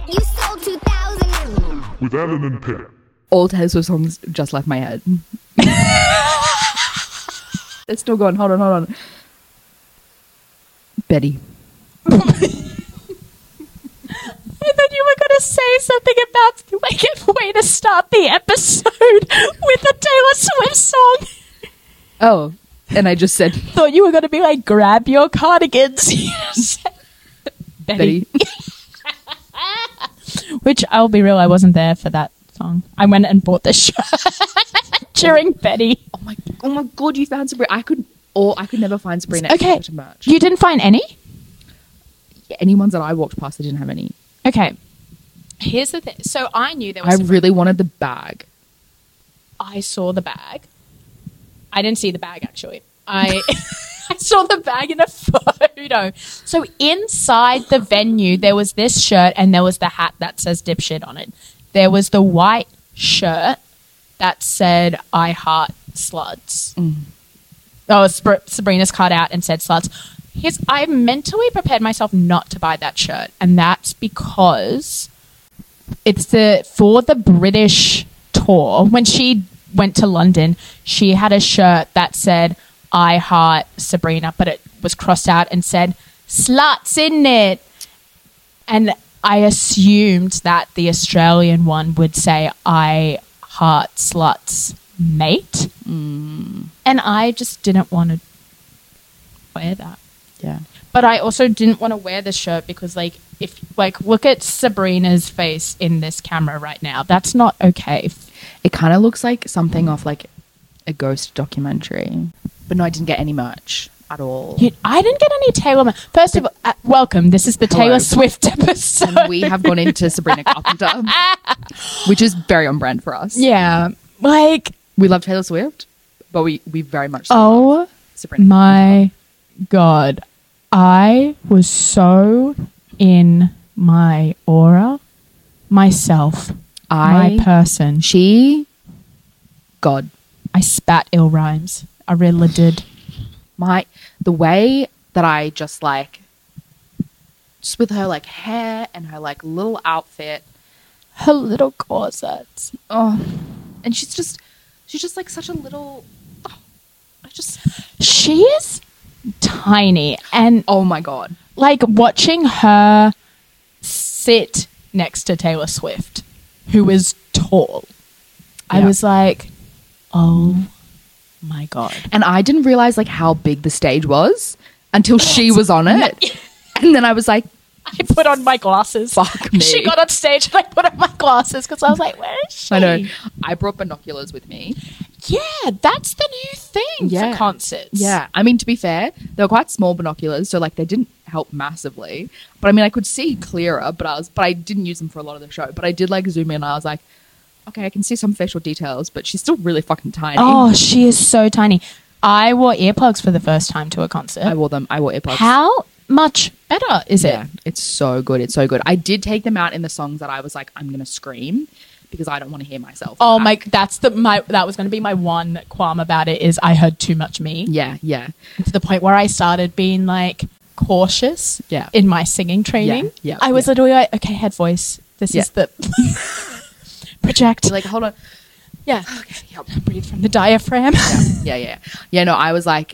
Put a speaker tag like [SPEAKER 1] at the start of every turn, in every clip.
[SPEAKER 1] You sold 2,000.
[SPEAKER 2] With Alan and Pip.
[SPEAKER 3] All Taylor Swift songs just left my head. It's still going. Hold on. Betty.
[SPEAKER 4] I thought you were going to say something about like a way to start the episode with a Taylor Swift song.
[SPEAKER 3] Oh, and I just said
[SPEAKER 4] Thought you were going to be like, grab your cardigans.
[SPEAKER 3] Betty.
[SPEAKER 4] Which, I'll be real, I wasn't there for that song. I went and bought the shirt during Betty.
[SPEAKER 3] Oh my god, you found Sabrina. I could never find Sabrina
[SPEAKER 4] Okay,
[SPEAKER 3] to merch.
[SPEAKER 4] you didn't find any?
[SPEAKER 3] Any ones that I walked past, I didn't have any.
[SPEAKER 4] Okay. Here's the thing. So I knew there was
[SPEAKER 3] I really wanted the bag.
[SPEAKER 4] I saw the bag. I didn't see the bag, actually. I saw the bag in a photo. So inside the venue, there was this shirt and there was the hat that says dipshit on it. There was the white shirt that said, I heart sluts. Oh, Sabrina's cut out and said sluts. I mentally prepared myself not to buy that shirt. And that's because it's for the British tour. When she went to London, she had a shirt that said, I heart Sabrina, but it was crossed out and said, sluts in it. And I assumed that the Australian one would say, I heart sluts, mate. And I just didn't want to wear that.
[SPEAKER 3] Yeah.
[SPEAKER 4] But I also didn't want to wear the shirt because, look at Sabrina's face in this camera right now. That's not okay.
[SPEAKER 3] It kind of looks like something off like a ghost documentary. But no, I didn't get any merch at all.
[SPEAKER 4] I didn't get any Taylor. First of all, welcome. This is the
[SPEAKER 3] Hello.
[SPEAKER 4] Taylor Swift episode.
[SPEAKER 3] And we have gone into Sabrina Carpenter, which is very on brand for us.
[SPEAKER 4] Yeah. Like,
[SPEAKER 3] We love Taylor Swift, but we very much
[SPEAKER 4] oh
[SPEAKER 3] love Sabrina.
[SPEAKER 4] my God. I was so in my aura, myself, my person.
[SPEAKER 3] God.
[SPEAKER 4] I spat ill rhymes. I really did.
[SPEAKER 3] The way that I just with her like hair and her like little outfit,
[SPEAKER 4] Her little corsets.
[SPEAKER 3] oh, and she's just like such a little,
[SPEAKER 4] She is tiny. And
[SPEAKER 3] oh my god,
[SPEAKER 4] like watching her sit next to Taylor Swift, who is tall, I
[SPEAKER 3] Yeah.
[SPEAKER 4] was like, oh my God.
[SPEAKER 3] and I didn't realize like how big the stage was until she was on it, and then I was like,
[SPEAKER 4] I put on my glasses.
[SPEAKER 3] fuck me.
[SPEAKER 4] She got on stage and I put on my glasses because I was like, where is she?
[SPEAKER 3] I know. I brought binoculars with me.
[SPEAKER 4] Yeah, that's the new thing
[SPEAKER 3] Yeah.
[SPEAKER 4] for concerts.
[SPEAKER 3] Yeah, I mean, to be fair, they were quite small binoculars, so like they didn't help massively. But I mean, I could see clearer, but I didn't use them for a lot of the show. But I did like zoom in. And I was like, okay, I can see some facial details, but she's still really fucking tiny.
[SPEAKER 4] Oh, she is so tiny. I wore earplugs for the first time to a concert.
[SPEAKER 3] I wore them. I wore earplugs.
[SPEAKER 4] How much better is it?
[SPEAKER 3] Yeah, it's so good. It's so good. I did take them out in the songs that I was like, I'm gonna scream because I don't want to hear myself.
[SPEAKER 4] Oh
[SPEAKER 3] back.
[SPEAKER 4] that was going to be my one qualm about it is I heard too much me.
[SPEAKER 3] Yeah, yeah,
[SPEAKER 4] To the point where I started being like cautious
[SPEAKER 3] Yeah.
[SPEAKER 4] in my singing training.
[SPEAKER 3] Yeah,
[SPEAKER 4] I was
[SPEAKER 3] yeah.
[SPEAKER 4] literally like, okay, head voice. This
[SPEAKER 3] Yeah.
[SPEAKER 4] is the project.
[SPEAKER 3] You're like, hold on.
[SPEAKER 4] Yeah. Okay. Yep. Breathe from the diaphragm.
[SPEAKER 3] Yeah. No, I was like,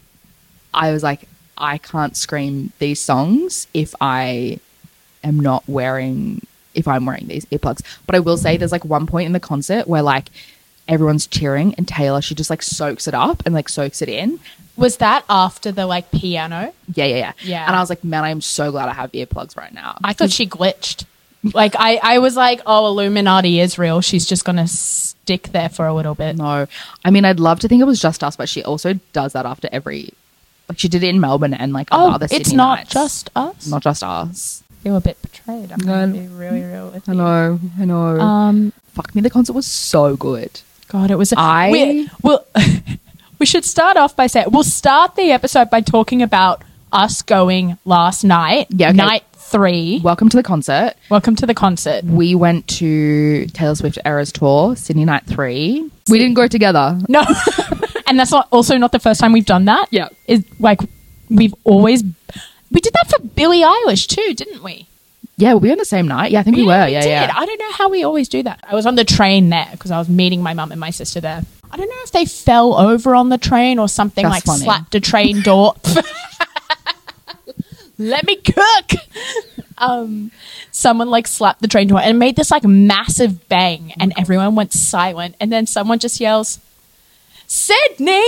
[SPEAKER 3] I can't scream these songs if I'm wearing these earplugs. But I will say there's like one point in the concert where like everyone's cheering and Taylor, she just like soaks it up and like soaks it in.
[SPEAKER 4] Was that after the like piano?
[SPEAKER 3] Yeah.
[SPEAKER 4] Yeah.
[SPEAKER 3] And I was like, man, I'm so glad I have earplugs right now.
[SPEAKER 4] I thought she glitched. Like I was like, oh, Illuminati is real. She's just going to stick there for a little bit.
[SPEAKER 3] No, I mean, I'd love to think it was just us, but she also does that after every, like she did it in Melbourne and like on the other Sydney
[SPEAKER 4] it's not
[SPEAKER 3] nights.
[SPEAKER 4] just us.
[SPEAKER 3] Not just us.
[SPEAKER 4] Feel a bit betrayed. I'm going to be really real with you.
[SPEAKER 3] I know. Fuck me, the concert was so good.
[SPEAKER 4] God, it was.
[SPEAKER 3] I-
[SPEAKER 4] We should start off by saying we'll start the episode by talking about us going last night.
[SPEAKER 3] Yeah, okay.
[SPEAKER 4] Night 3.
[SPEAKER 3] Welcome to the concert.
[SPEAKER 4] Welcome to the concert.
[SPEAKER 3] We went to Taylor Swift Eras Tour, Sydney Night 3. We didn't go together.
[SPEAKER 4] No, and that's not the first time we've done that.
[SPEAKER 3] Yeah.
[SPEAKER 4] Is like we did that for Billie Eilish too, didn't we?
[SPEAKER 3] Yeah, were we on the same night? Yeah, I think we were.
[SPEAKER 4] we
[SPEAKER 3] Yeah,
[SPEAKER 4] did.
[SPEAKER 3] yeah.
[SPEAKER 4] I don't know how we always do that. I was on the train there because I was meeting my mum and my sister there. I don't know if they fell over on the train or something,
[SPEAKER 3] That's
[SPEAKER 4] like
[SPEAKER 3] funny.
[SPEAKER 4] slapped a train door. Let me cook. Someone like slapped the train door and made this like massive bang, and everyone went silent. And then someone just yells, "Sydney!"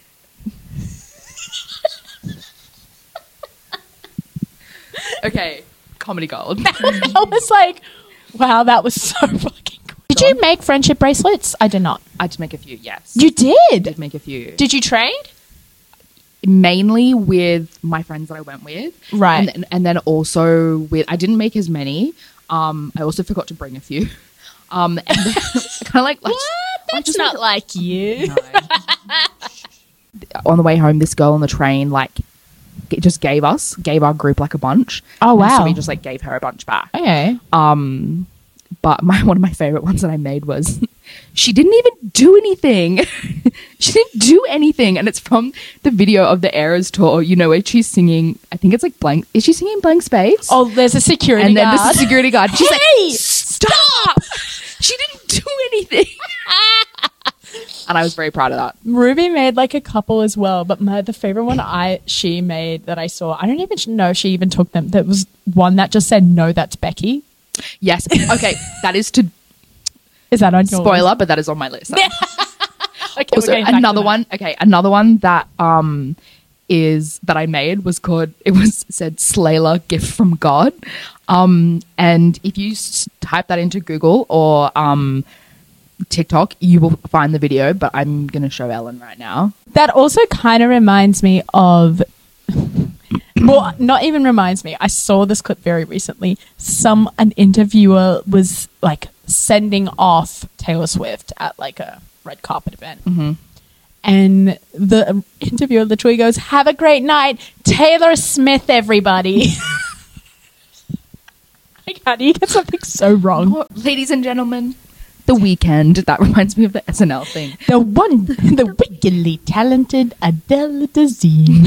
[SPEAKER 3] Okay, comedy gold.
[SPEAKER 4] I was like, wow, that was so fucking cool. Did you make friendship bracelets? I did not.
[SPEAKER 3] I did make a few, yes.
[SPEAKER 4] You did?
[SPEAKER 3] did make a few.
[SPEAKER 4] Did you trade?
[SPEAKER 3] Mainly with my friends that I went with.
[SPEAKER 4] Right.
[SPEAKER 3] And then also with, I didn't make as many. I also forgot to bring a few. And then kind of like,
[SPEAKER 4] What?
[SPEAKER 3] let's
[SPEAKER 4] That's
[SPEAKER 3] just
[SPEAKER 4] not
[SPEAKER 3] make-
[SPEAKER 4] like you.
[SPEAKER 3] No. On the way home, this girl on the train, like, just gave our group like a bunch.
[SPEAKER 4] Oh,
[SPEAKER 3] And so
[SPEAKER 4] wow.
[SPEAKER 3] we just like gave her a bunch back.
[SPEAKER 4] Okay.
[SPEAKER 3] But one of my favorite ones that I made was she didn't even do anything. She didn't do anything. And it's from the video of the Eras tour, you know, where she's singing, I think it's like Blank. Is she singing Blank Space?
[SPEAKER 4] Oh, there's a security
[SPEAKER 3] and then
[SPEAKER 4] guard.
[SPEAKER 3] there's a security guard. She's
[SPEAKER 4] Hey,
[SPEAKER 3] like, stop! She didn't do anything. And I was very proud of that.
[SPEAKER 4] Ruby made like a couple as well, but the favorite one she made that I saw, I don't even know if she even took them. That was one that just said, "No, that's Becky."
[SPEAKER 3] Yes. Okay. That is to
[SPEAKER 4] Is that on your
[SPEAKER 3] spoiler, but that is on my list.
[SPEAKER 4] Okay,
[SPEAKER 3] Also,
[SPEAKER 4] we're going back to
[SPEAKER 3] another
[SPEAKER 4] that.
[SPEAKER 3] one. Okay, another one that is that I made was called. It was said Slayla gift from God, and if you type that into Google or TikTok, you will find the video. But I'm gonna show Ellen right now.
[SPEAKER 4] That also kind of reminds me of. Well, not even reminds me. I saw this clip very recently. An interviewer was like sending off Taylor Swift at like a red carpet event.
[SPEAKER 3] Mm-hmm.
[SPEAKER 4] And the interviewer literally goes, "Have a great night, Taylor Smith, everybody." Like, how do you get something so wrong?
[SPEAKER 3] Oh, ladies and gentlemen, The Weeknd. That reminds me of the SNL thing.
[SPEAKER 4] The wickedly talented Adele Dazeem.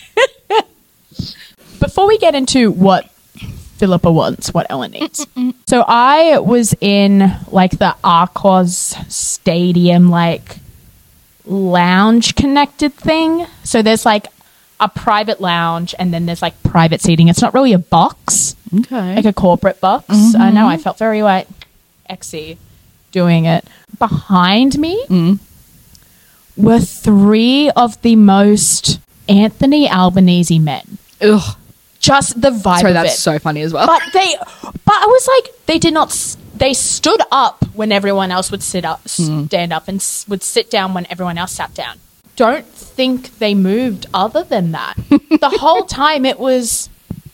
[SPEAKER 4] Before we get into what Philippa wants, what Ellen needs. So I was in like the Arcos Stadium, like lounge connected thing. So there's like a private lounge and then there's like private seating. It's not really a box,
[SPEAKER 3] Okay.
[SPEAKER 4] like a corporate box. I know, I felt very like exy doing it. Behind me were three of the most Anthony Albanese men.
[SPEAKER 3] Ugh.
[SPEAKER 4] Just the vibe
[SPEAKER 3] Sorry,
[SPEAKER 4] of
[SPEAKER 3] that's
[SPEAKER 4] it.
[SPEAKER 3] so funny as well.
[SPEAKER 4] But I was like, they did not. They stood up when everyone else would stand up, and would sit down when everyone else sat down. Don't think they moved other than that. The whole time it was,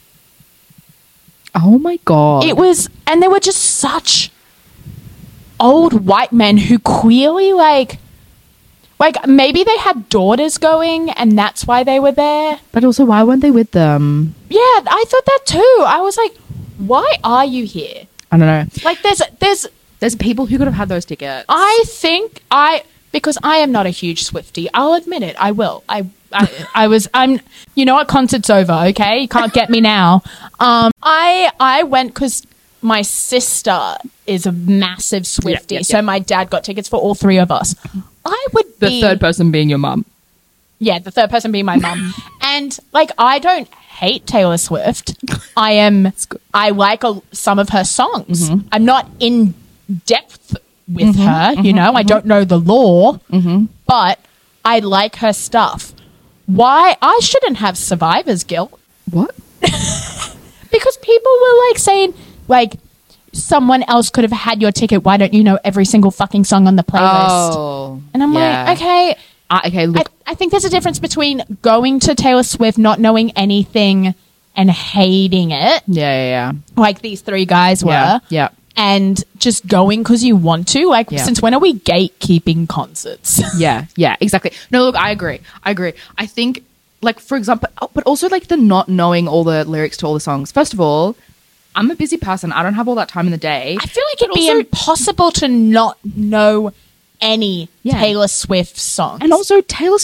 [SPEAKER 3] Oh my god.
[SPEAKER 4] and they were just such old white men who clearly like maybe they had daughters going and that's why they were there.
[SPEAKER 3] But also, why weren't they with them?
[SPEAKER 4] Yeah, I thought that too. I was like, why are you here?
[SPEAKER 3] I don't know.
[SPEAKER 4] Like
[SPEAKER 3] There's people who could have had those tickets.
[SPEAKER 4] I think because I am not a huge Swiftie. I'll admit it. I will. I'm you know what, concert's over, okay? You can't get me now. I went because my sister is a massive Swiftie.
[SPEAKER 3] Yeah.
[SPEAKER 4] So my dad got tickets for all three of us. I would
[SPEAKER 3] The
[SPEAKER 4] be
[SPEAKER 3] third person being your mum.
[SPEAKER 4] Yeah, the third person being my mum. And like, I don't hate Taylor Swift. I like some of her songs. I'm not in depth with her, you know. I don't know the law, but I like her stuff. Why? I shouldn't have survivor's guilt.
[SPEAKER 3] What?
[SPEAKER 4] Because people were like saying, like, someone else could have had your ticket. Why don't you know every single fucking song on the playlist?
[SPEAKER 3] Oh.
[SPEAKER 4] And I'm like, okay.
[SPEAKER 3] Okay, look.
[SPEAKER 4] I think there's a difference between going to Taylor Swift, not knowing anything and hating it,
[SPEAKER 3] Yeah.
[SPEAKER 4] like these three guys were,
[SPEAKER 3] Yeah.
[SPEAKER 4] and just going because you want to. Like,
[SPEAKER 3] Yeah.
[SPEAKER 4] since when are we gatekeeping concerts?
[SPEAKER 3] Yeah, exactly. No, look, I agree. I think, like, for example, but also, like, the not knowing all the lyrics to all the songs. First of all, I'm a busy person. I don't have all that time in the day.
[SPEAKER 4] I feel like it'd be
[SPEAKER 3] also-
[SPEAKER 4] impossible to not know any
[SPEAKER 3] Yeah.
[SPEAKER 4] Taylor Swift songs.
[SPEAKER 3] And also, Taylor Swift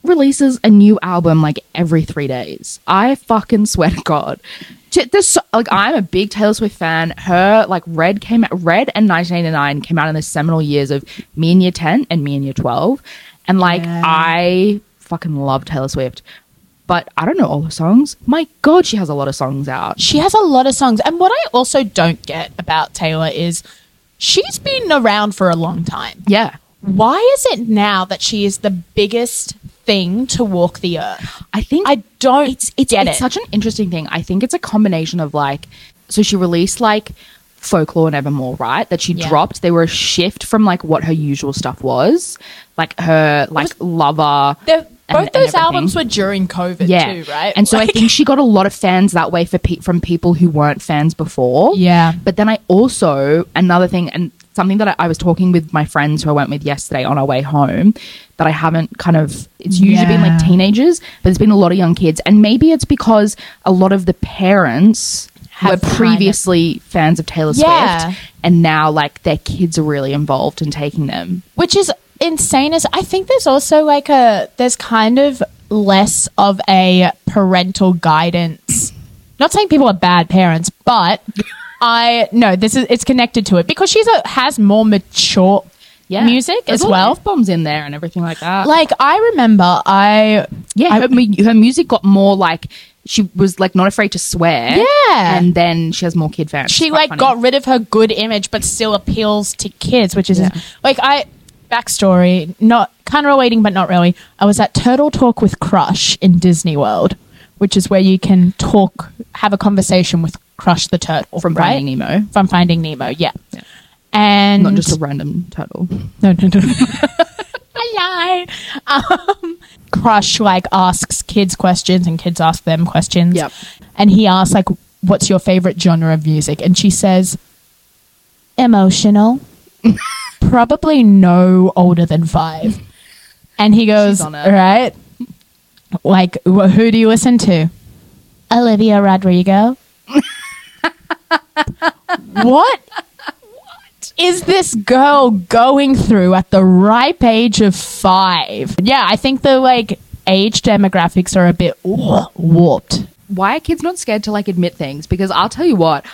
[SPEAKER 3] releases a new album like every 3 days. I fucking swear to God. I'm a big Taylor Swift fan. Her like Red and 1989 came out in the seminal years of me in year 10 and me in year 12. And like I fucking love Taylor Swift. But I don't know all her songs. My God, she has a lot of songs out.
[SPEAKER 4] She has a lot of songs. And what I also don't get about Taylor is she's been around for a long time.
[SPEAKER 3] Yeah.
[SPEAKER 4] Why is it now that she is the biggest thing to walk the earth?
[SPEAKER 3] I think
[SPEAKER 4] I don't get it.
[SPEAKER 3] It's such an interesting thing. I think it's a combination of like, so she released like Folklore and Evermore, right? That she dropped. They were a shift from like what her usual stuff was. Like her like Lover.
[SPEAKER 4] Both those albums were during COVID too, right?
[SPEAKER 3] And so I think she got a lot of fans that way from people who weren't fans before.
[SPEAKER 4] Yeah.
[SPEAKER 3] But then I also, another thing, and something that I was talking with my friends who I went with yesterday on our way home, that I haven't kind of, it's usually been like teenagers, but there's been a lot of young kids. And maybe it's because a lot of the parents were previously fans of Taylor Swift, and now like their kids are really involved in taking them.
[SPEAKER 4] Which is insane. As I think there's also like there's kind of less of a parental guidance. Not saying people are bad parents, but it's connected to it because she has more mature music
[SPEAKER 3] There's
[SPEAKER 4] as well.
[SPEAKER 3] F-bombs in there and everything like that.
[SPEAKER 4] Like I remember
[SPEAKER 3] her music got more like, she was like not afraid to swear.
[SPEAKER 4] Yeah.
[SPEAKER 3] And then she has more kid fans.
[SPEAKER 4] She like got rid of her good image but still appeals to kids, which is like backstory, not kind of relating but not really. I was at Turtle Talk with Crush in Disney World, which is where you can have a conversation with Crush the turtle
[SPEAKER 3] from Finding Nemo.
[SPEAKER 4] From Finding Nemo, yeah. And
[SPEAKER 3] not just a random turtle.
[SPEAKER 4] No. I lied. Crush like asks kids questions and kids ask them questions.
[SPEAKER 3] Yep.
[SPEAKER 4] And he asks like, "What's your favorite genre of music?" And she says, "Emotional." Probably no older than 5. And he goes, right? Like, who do you listen to? Olivia Rodrigo. What is this girl going through at the ripe age of 5? Yeah, I think the like age demographics are a bit warped.
[SPEAKER 3] Why are kids not scared to like admit things? Because I'll tell you what,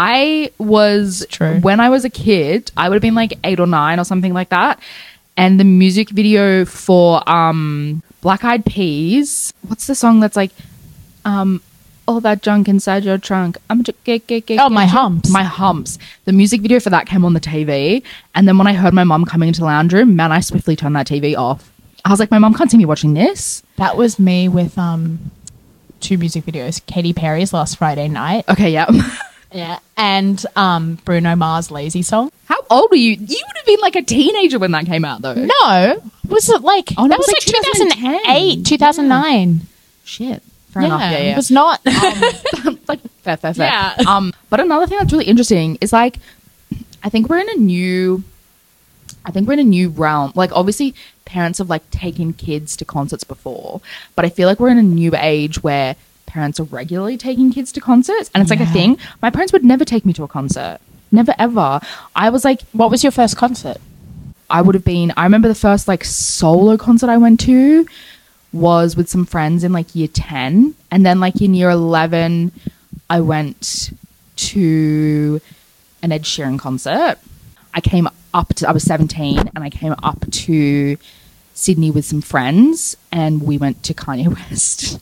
[SPEAKER 3] when I was a kid, I would have been like 8 or 9 or something like that. And the music video for Black Eyed Peas, what's the song that's like, all that junk inside your trunk.
[SPEAKER 4] My Humps.
[SPEAKER 3] My Humps. The music video for that came on the TV. And then when I heard my mum coming into the lounge room, man, I swiftly turned that TV off. I was like, my mum can't see me watching this.
[SPEAKER 4] That was me with 2 music videos. Katy Perry's Last Friday Night.
[SPEAKER 3] Okay, yeah.
[SPEAKER 4] Yeah. And Bruno Mars' Lazy Song.
[SPEAKER 3] How old were you? You would have been like a teenager when that came out, though.
[SPEAKER 4] No. Was it like...
[SPEAKER 3] Oh, no,
[SPEAKER 4] that was like 2008, 2009.
[SPEAKER 3] Shit. Fair enough. Yeah.
[SPEAKER 4] It was not...
[SPEAKER 3] like, fair.
[SPEAKER 4] Yeah.
[SPEAKER 3] But another thing that's really interesting is like, I think we're in a new realm. Like, obviously, parents have like taken kids to concerts before, but I feel like we're in a new age where parents are regularly taking kids to concerts, and it's like a thing. My parents would never take me to a concert. Never ever. I was like,
[SPEAKER 4] what was your first concert?
[SPEAKER 3] I remember the first like solo concert I went to was with some friends in like year 10, and then like in year 11 I went to an Ed Sheeran concert. I was 17 and I came up to Sydney with some friends and we went to Kanye West.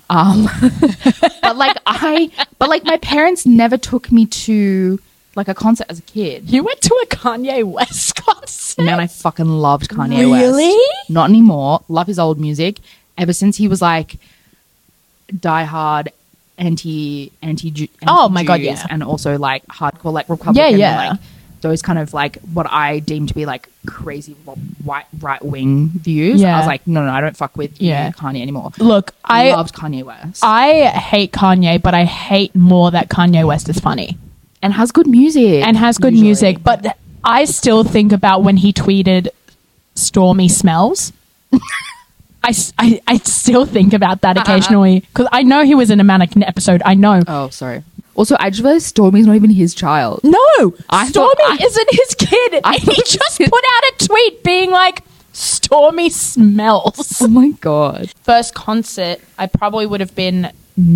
[SPEAKER 3] But my parents never took me to like a concert as a kid.
[SPEAKER 4] You went to a Kanye West concert?
[SPEAKER 3] Man, I fucking loved Kanye West.
[SPEAKER 4] Really?
[SPEAKER 3] Not anymore. Love his old music. Ever since he was like diehard anti
[SPEAKER 4] oh my God, yeah.
[SPEAKER 3] And also like hardcore like Republican.
[SPEAKER 4] Yeah.
[SPEAKER 3] And, like those kind of like what I deem to be like crazy right wing views.
[SPEAKER 4] Yeah.
[SPEAKER 3] I was like, no, I don't fuck with Kanye anymore.
[SPEAKER 4] Look,
[SPEAKER 3] I loved Kanye West.
[SPEAKER 4] I hate Kanye, but I hate more that Kanye West is funny.
[SPEAKER 3] And has good music.
[SPEAKER 4] Music. But I still think about when he tweeted Stormy smells. I still think about that occasionally because I know he was in a Manic episode. I know.
[SPEAKER 3] Oh, sorry. Also, I just realized Stormy's not even his child.
[SPEAKER 4] No, Stormy isn't his kid. He just put out a tweet being like, Stormy Smells.
[SPEAKER 3] Oh my God.
[SPEAKER 4] First concert, I probably would have been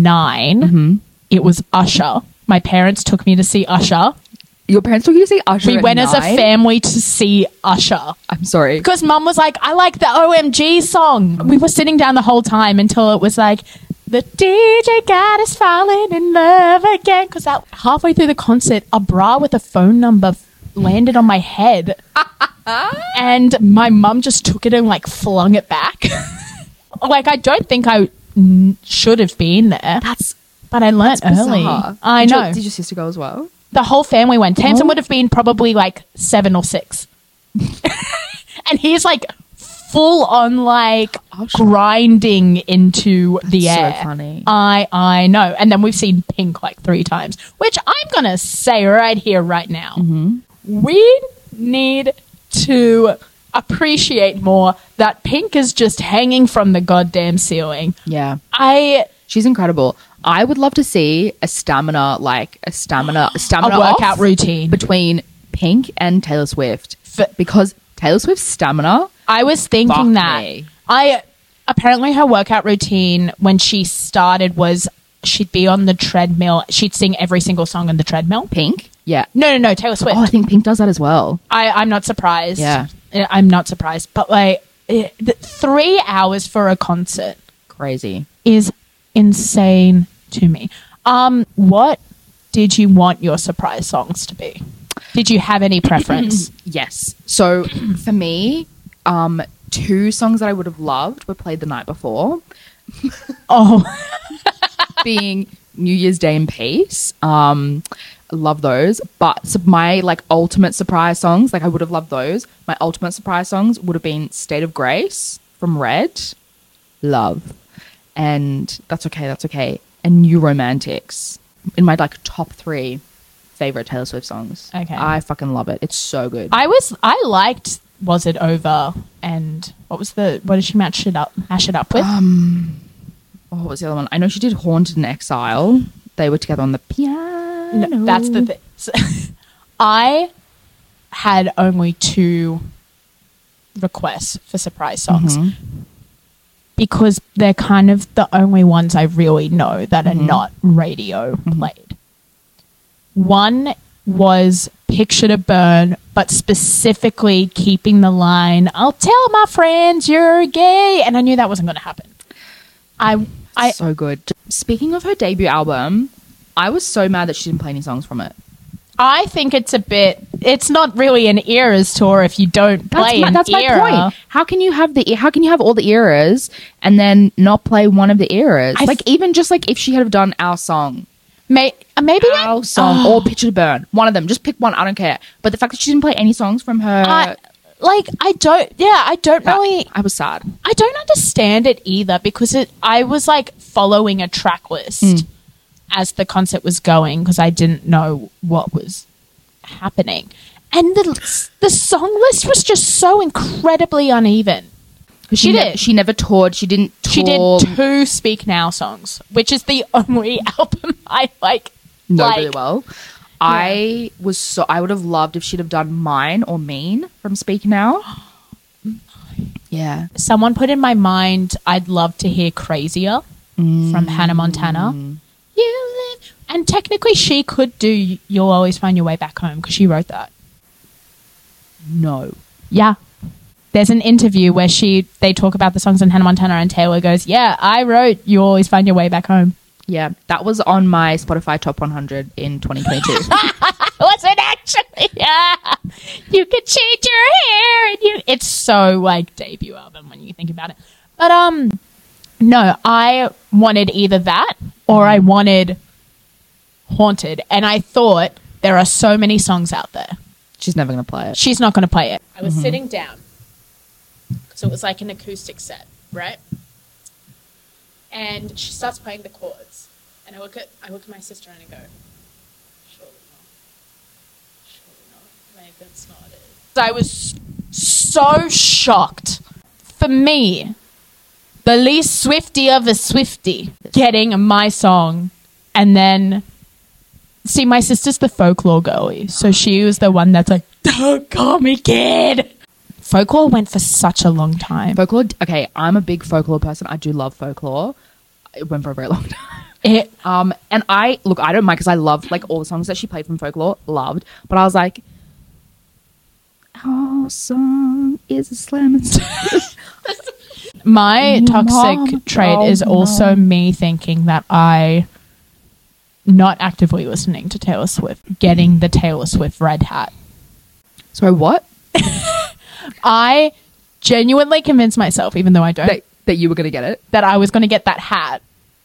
[SPEAKER 4] 9. It was Usher. My parents took me to see Usher.
[SPEAKER 3] Your parents took you to see Usher
[SPEAKER 4] We
[SPEAKER 3] at
[SPEAKER 4] went as a
[SPEAKER 3] 9?
[SPEAKER 4] family to see Usher.
[SPEAKER 3] I'm sorry.
[SPEAKER 4] Because mum was like, I like the OMG song. We were sitting down the whole time until it was like, the DJ got us falling in love again. Because halfway through the concert, a bra with a phone number landed on my head. And my mum just took it and like flung it back. Like, I don't think I should have been there. But I learnt early.
[SPEAKER 3] Bizarre.
[SPEAKER 4] I know.
[SPEAKER 3] Did your sister go as well?
[SPEAKER 4] The whole family went. Tamsin would have been probably like 7 or 6. And he's like full on like grinding into the
[SPEAKER 3] So
[SPEAKER 4] air.
[SPEAKER 3] funny.
[SPEAKER 4] I know. And then we've seen Pink like 3 times, which I'm going to say right here, right now. We need to appreciate more that Pink is just hanging from the goddamn ceiling.
[SPEAKER 3] Yeah.
[SPEAKER 4] I
[SPEAKER 3] She's incredible. I would love to see a stamina
[SPEAKER 4] a
[SPEAKER 3] off
[SPEAKER 4] workout routine.
[SPEAKER 3] between Pink and Taylor Swift. Because Taylor Swift's stamina,
[SPEAKER 4] I was thinking
[SPEAKER 3] fuck
[SPEAKER 4] that.
[SPEAKER 3] me.
[SPEAKER 4] Apparently her workout routine when she started was she'd be on the treadmill. She'd sing every single song on the treadmill.
[SPEAKER 3] Pink? Yeah.
[SPEAKER 4] No, Taylor Swift.
[SPEAKER 3] Oh, I think Pink does that as well.
[SPEAKER 4] I'm not surprised.
[SPEAKER 3] Yeah.
[SPEAKER 4] I'm not surprised. But like 3 hours for a concert
[SPEAKER 3] Crazy.
[SPEAKER 4] is insane to me. What did you want your surprise songs to be? Did you have any preference?
[SPEAKER 3] Yes. So for me, 2 songs that I would have loved were played the night before,
[SPEAKER 4] Oh,
[SPEAKER 3] being New Year's Day in Peace. I love those. But my like ultimate surprise songs, like I would have loved those. My ultimate surprise songs would have been State of Grace from Red, Love, and That's Okay, and New Romantics in my like top 3 favorite Taylor Swift songs.
[SPEAKER 4] Okay.
[SPEAKER 3] I fucking love it. It's so good.
[SPEAKER 4] I liked Was It Over and what did she mash it up with?
[SPEAKER 3] What was the other one? I know she did Haunted in Exile. They were together on the piano.
[SPEAKER 4] No, that's the thing. So, I had only 2 requests for surprise songs because they're kind of the only ones I really know that are not radio played. One was Picture to Burn, but specifically keeping the line, I'll tell my friends you're gay. And I knew that wasn't going to happen.
[SPEAKER 3] So good. Speaking of her debut album, I was so mad that she didn't play any songs from it.
[SPEAKER 4] I think it's not really an eras tour if you don't play
[SPEAKER 3] That's my
[SPEAKER 4] era.
[SPEAKER 3] point. How can you have all the eras and then not play one of the eras? Like even just like if she had have done Our Song.
[SPEAKER 4] Maybe
[SPEAKER 3] Our Song or Picture to Burn. One of them. Just pick one. I don't care. But the fact that she didn't play any songs from her,
[SPEAKER 4] I don't really.
[SPEAKER 3] I was sad.
[SPEAKER 4] I don't understand it either because I was like following a track list as the concert was going because I didn't know what was happening, and the song list was just so incredibly uneven.
[SPEAKER 3] She never toured. She didn't tour.
[SPEAKER 4] She did 2 Speak Now songs, which is the only album I like.
[SPEAKER 3] know really well. I would have loved if she'd have done Mine or Mean from Speak Now. Yeah.
[SPEAKER 4] Someone put in my mind I'd love to hear Crazier from Hannah Montana. You live. And technically she could do You'll Always Find Your Way Back Home because she wrote that.
[SPEAKER 3] No.
[SPEAKER 4] Yeah. There's an interview where they talk about the songs on Hannah Montana and Taylor goes, yeah, I wrote You'll Always Find Your Way Back Home.
[SPEAKER 3] Yeah, that was on my Spotify Top 100 in 2022.
[SPEAKER 4] Was it actually? Yeah. You could change your hair. And it's so like debut album when you think about it. But no, I wanted either that or I wanted Haunted. And I thought there are so many songs out there.
[SPEAKER 3] She's never going to play it.
[SPEAKER 4] She's not going to play it. I was sitting down because it was like an acoustic set, right? And she starts playing the chords, and I look at my sister and I go, surely not, maybe that's not it. I was so shocked. For me, the least Swiftie of a Swiftie, getting my song, and then see, my sister's the folklore girlie, so she was the one that's like, don't call me kid. Folklore went for such a long time.
[SPEAKER 3] Folklore. Okay, I'm a big folklore person. I do love folklore. It went for a very long time. And I don't mind because I loved like all the songs that she played from folklore. Loved, but I was like, our song is a slam and
[SPEAKER 4] My toxic trait is also me thinking that I not actively listening to Taylor Swift, getting the Taylor Swift red hat.
[SPEAKER 3] Sorry, what?
[SPEAKER 4] I genuinely convinced myself, even though I don't,
[SPEAKER 3] That you were going to get it?
[SPEAKER 4] that I was going to get that hat.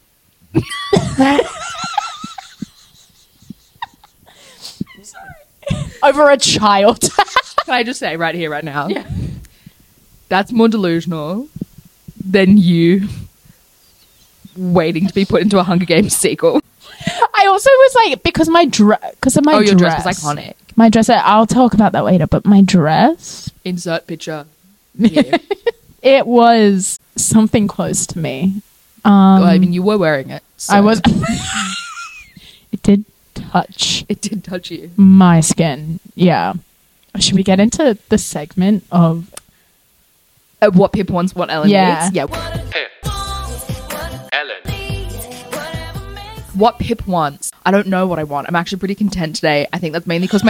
[SPEAKER 4] Over a child.
[SPEAKER 3] Can I just say right here, right now? Yeah. That's more delusional than you waiting to be put into a Hunger Games sequel.
[SPEAKER 4] I also was like, because my dress, because of my
[SPEAKER 3] your
[SPEAKER 4] dress.
[SPEAKER 3] dress was iconic.
[SPEAKER 4] My dress, I'll talk about that later, but my dress,
[SPEAKER 3] Insert picture. Here.
[SPEAKER 4] it was something close to me.
[SPEAKER 3] Well, I mean, you were wearing it. So
[SPEAKER 4] I was. It did touch
[SPEAKER 3] It did touch you.
[SPEAKER 4] my skin. Yeah. Should we get into the segment of?
[SPEAKER 3] What Pip wants, what Ellen
[SPEAKER 4] Yeah.
[SPEAKER 3] needs? Yeah.
[SPEAKER 2] Pip. Ellen.
[SPEAKER 3] What Pip wants. I don't know what I want. I'm actually pretty content today. I think that's mainly because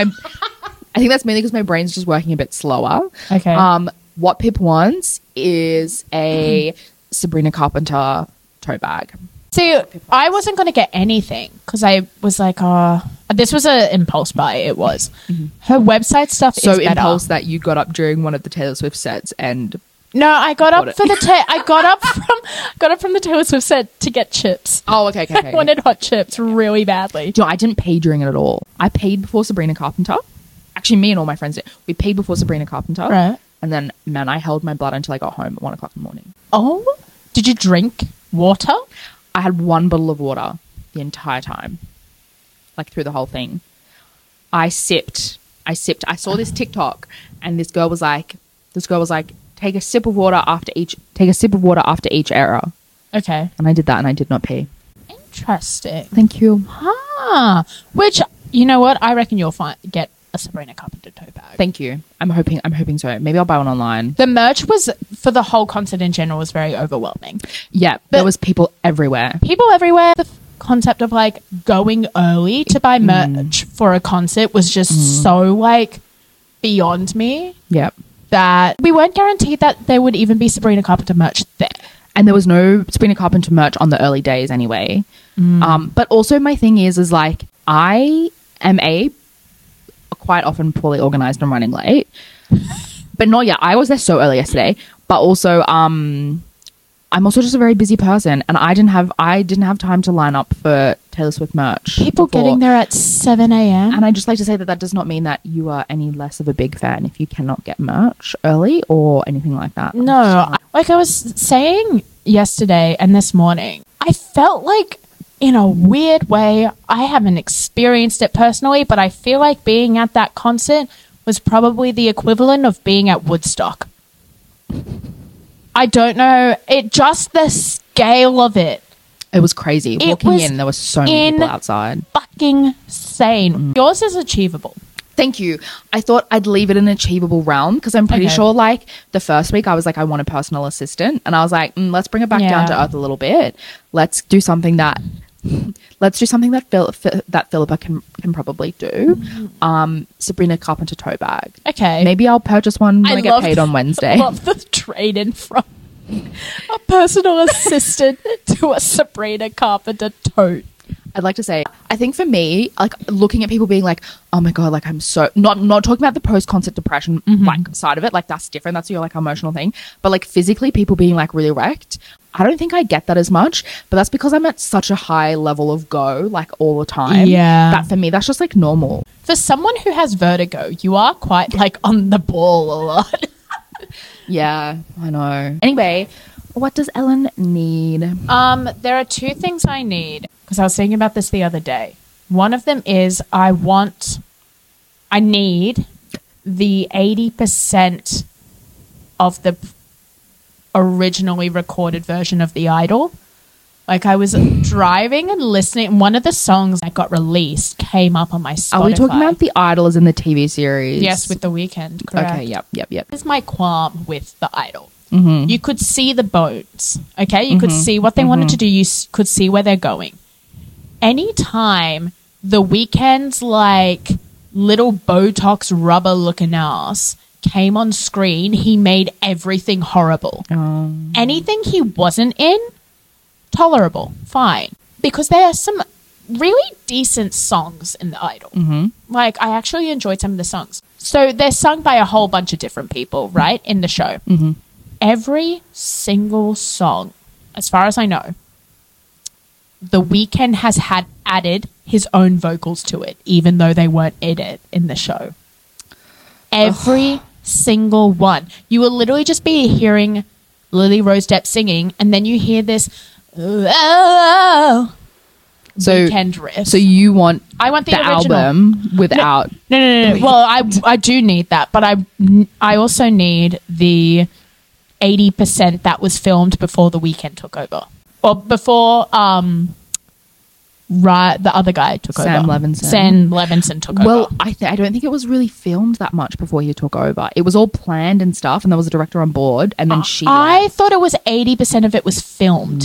[SPEAKER 3] my brain's just working a bit slower.
[SPEAKER 4] Okay.
[SPEAKER 3] What Pip wants is a Sabrina Carpenter tote bag.
[SPEAKER 4] See, I wasn't going to get anything because I was like, this was an impulse buy. It was. Her website stuff
[SPEAKER 3] So
[SPEAKER 4] is better.
[SPEAKER 3] impulse that you got up during one of the Taylor Swift sets and
[SPEAKER 4] No, I got
[SPEAKER 3] Bought
[SPEAKER 4] up
[SPEAKER 3] it.
[SPEAKER 4] for the I got up from the Taylor Swift set to get chips.
[SPEAKER 3] okay.
[SPEAKER 4] I wanted hot chips really badly.
[SPEAKER 3] Do you know, I didn't pay during it at all. I paid before Sabrina Carpenter. Actually, me and all my friends did. We paid before Sabrina Carpenter.
[SPEAKER 4] Right.
[SPEAKER 3] And then, man, I held my blood until I got home at 1 o'clock in the morning.
[SPEAKER 4] Oh, did you drink water?
[SPEAKER 3] I had one bottle of water the entire time, like through the whole thing. I sipped. I saw this TikTok, and this girl was like, take a sip of water after each error.
[SPEAKER 4] Okay.
[SPEAKER 3] And I did that, and I did not pee.
[SPEAKER 4] Interesting.
[SPEAKER 3] Thank you.
[SPEAKER 4] Which, you know what? I reckon you'll get a Sabrina Carpenter tote bag.
[SPEAKER 3] Thank you. I'm hoping so. Maybe I'll buy one online.
[SPEAKER 4] The merch was, for the whole concert in general, was very overwhelming.
[SPEAKER 3] Yeah, there was people everywhere.
[SPEAKER 4] People everywhere. The concept of like going early to buy merch for a concert was just so like beyond me
[SPEAKER 3] Yep.
[SPEAKER 4] that we weren't guaranteed that there would even be Sabrina Carpenter merch there.
[SPEAKER 3] And there was no Sabrina Carpenter merch on the early days anyway. But also my thing is like I am quite often poorly organized and running late. But not yet. I was there so early yesterday. But also I'm also just a very busy person, and I didn't have time to line up for Taylor Swift merch.
[SPEAKER 4] People
[SPEAKER 3] before.
[SPEAKER 4] getting there at 7 a.m.
[SPEAKER 3] And I just like to say that does not mean that you are any less of a big fan if you cannot get merch early or anything like that.
[SPEAKER 4] No, like I was saying yesterday and this morning, I felt like in a weird way, I haven't experienced it personally, but I feel like being at that concert was probably the equivalent of being at Woodstock. I don't know. The scale of it.
[SPEAKER 3] It was crazy.
[SPEAKER 4] It
[SPEAKER 3] Walking
[SPEAKER 4] was
[SPEAKER 3] in, there were so many people outside.
[SPEAKER 4] Fucking insane. Yours is achievable.
[SPEAKER 3] Thank you. I thought I'd leave it an achievable realm because I'm pretty
[SPEAKER 4] Okay.
[SPEAKER 3] sure like the first week I was like, I want a personal assistant. And I was like, let's bring it back down to earth a little bit. Let's do something that Philippa can probably do. Sabrina Carpenter tote bag.
[SPEAKER 4] Okay.
[SPEAKER 3] Maybe I'll purchase one when I get paid on Wednesday.
[SPEAKER 4] I love the trade-in from a personal assistant to a Sabrina Carpenter tote.
[SPEAKER 3] I'd like to say, I think for me, like looking at people being like, oh my God, like I'm so not talking about the post-concert depression like side of it. Like that's different. That's your like emotional thing. But like physically people being like really wrecked. I don't think I get that as much, but that's because I'm at such a high level of go like all the time.
[SPEAKER 4] Yeah.
[SPEAKER 3] That for me, that's just like normal.
[SPEAKER 4] For someone who has vertigo, you are quite like on the ball a lot.
[SPEAKER 3] Yeah, I know. Anyway, what does Ellen need?
[SPEAKER 4] There are two things I need because I was thinking about this the other day. One of them is I need the 80% of the originally recorded version of The Idol Like I was driving and listening, and one of the songs that got released came up on my Spotify.
[SPEAKER 3] Are we talking about The Idol as in the TV series?
[SPEAKER 4] Yes, with The Weeknd, correct.
[SPEAKER 3] Okay, yep.
[SPEAKER 4] Here's my qualm with The Idol.
[SPEAKER 3] Mm-hmm.
[SPEAKER 4] You could see the bones, okay? You could see what they wanted to do. You could see where they're going. Anytime The Weeknd's like little Botox rubber looking ass came on screen, he made everything horrible. Anything he wasn't in, tolerable, fine. Because there are some really decent songs in The Idol. Like, I actually enjoyed some of the songs. So they're sung by a whole bunch of different people, right, in the show. Every single song, as far as I know, The Weeknd has had added his own vocals to it, even though they weren't in it in the show. Every single one. You will literally just be hearing Lily Rose Depp singing, and then you hear this Weeknd riff.
[SPEAKER 3] So you want
[SPEAKER 4] I want the original
[SPEAKER 3] album without...
[SPEAKER 4] No. Well, I do need that, but I also need the 80% that was filmed before The Weeknd took over, or before the other guy took over.
[SPEAKER 3] Sam Levinson.
[SPEAKER 4] Sam Levinson took over.
[SPEAKER 3] Well, I don't think it was really filmed that much before he took over. It was all planned and stuff, and there was a director on board, and then
[SPEAKER 4] I
[SPEAKER 3] left.
[SPEAKER 4] thought it was 80% of it was filmed.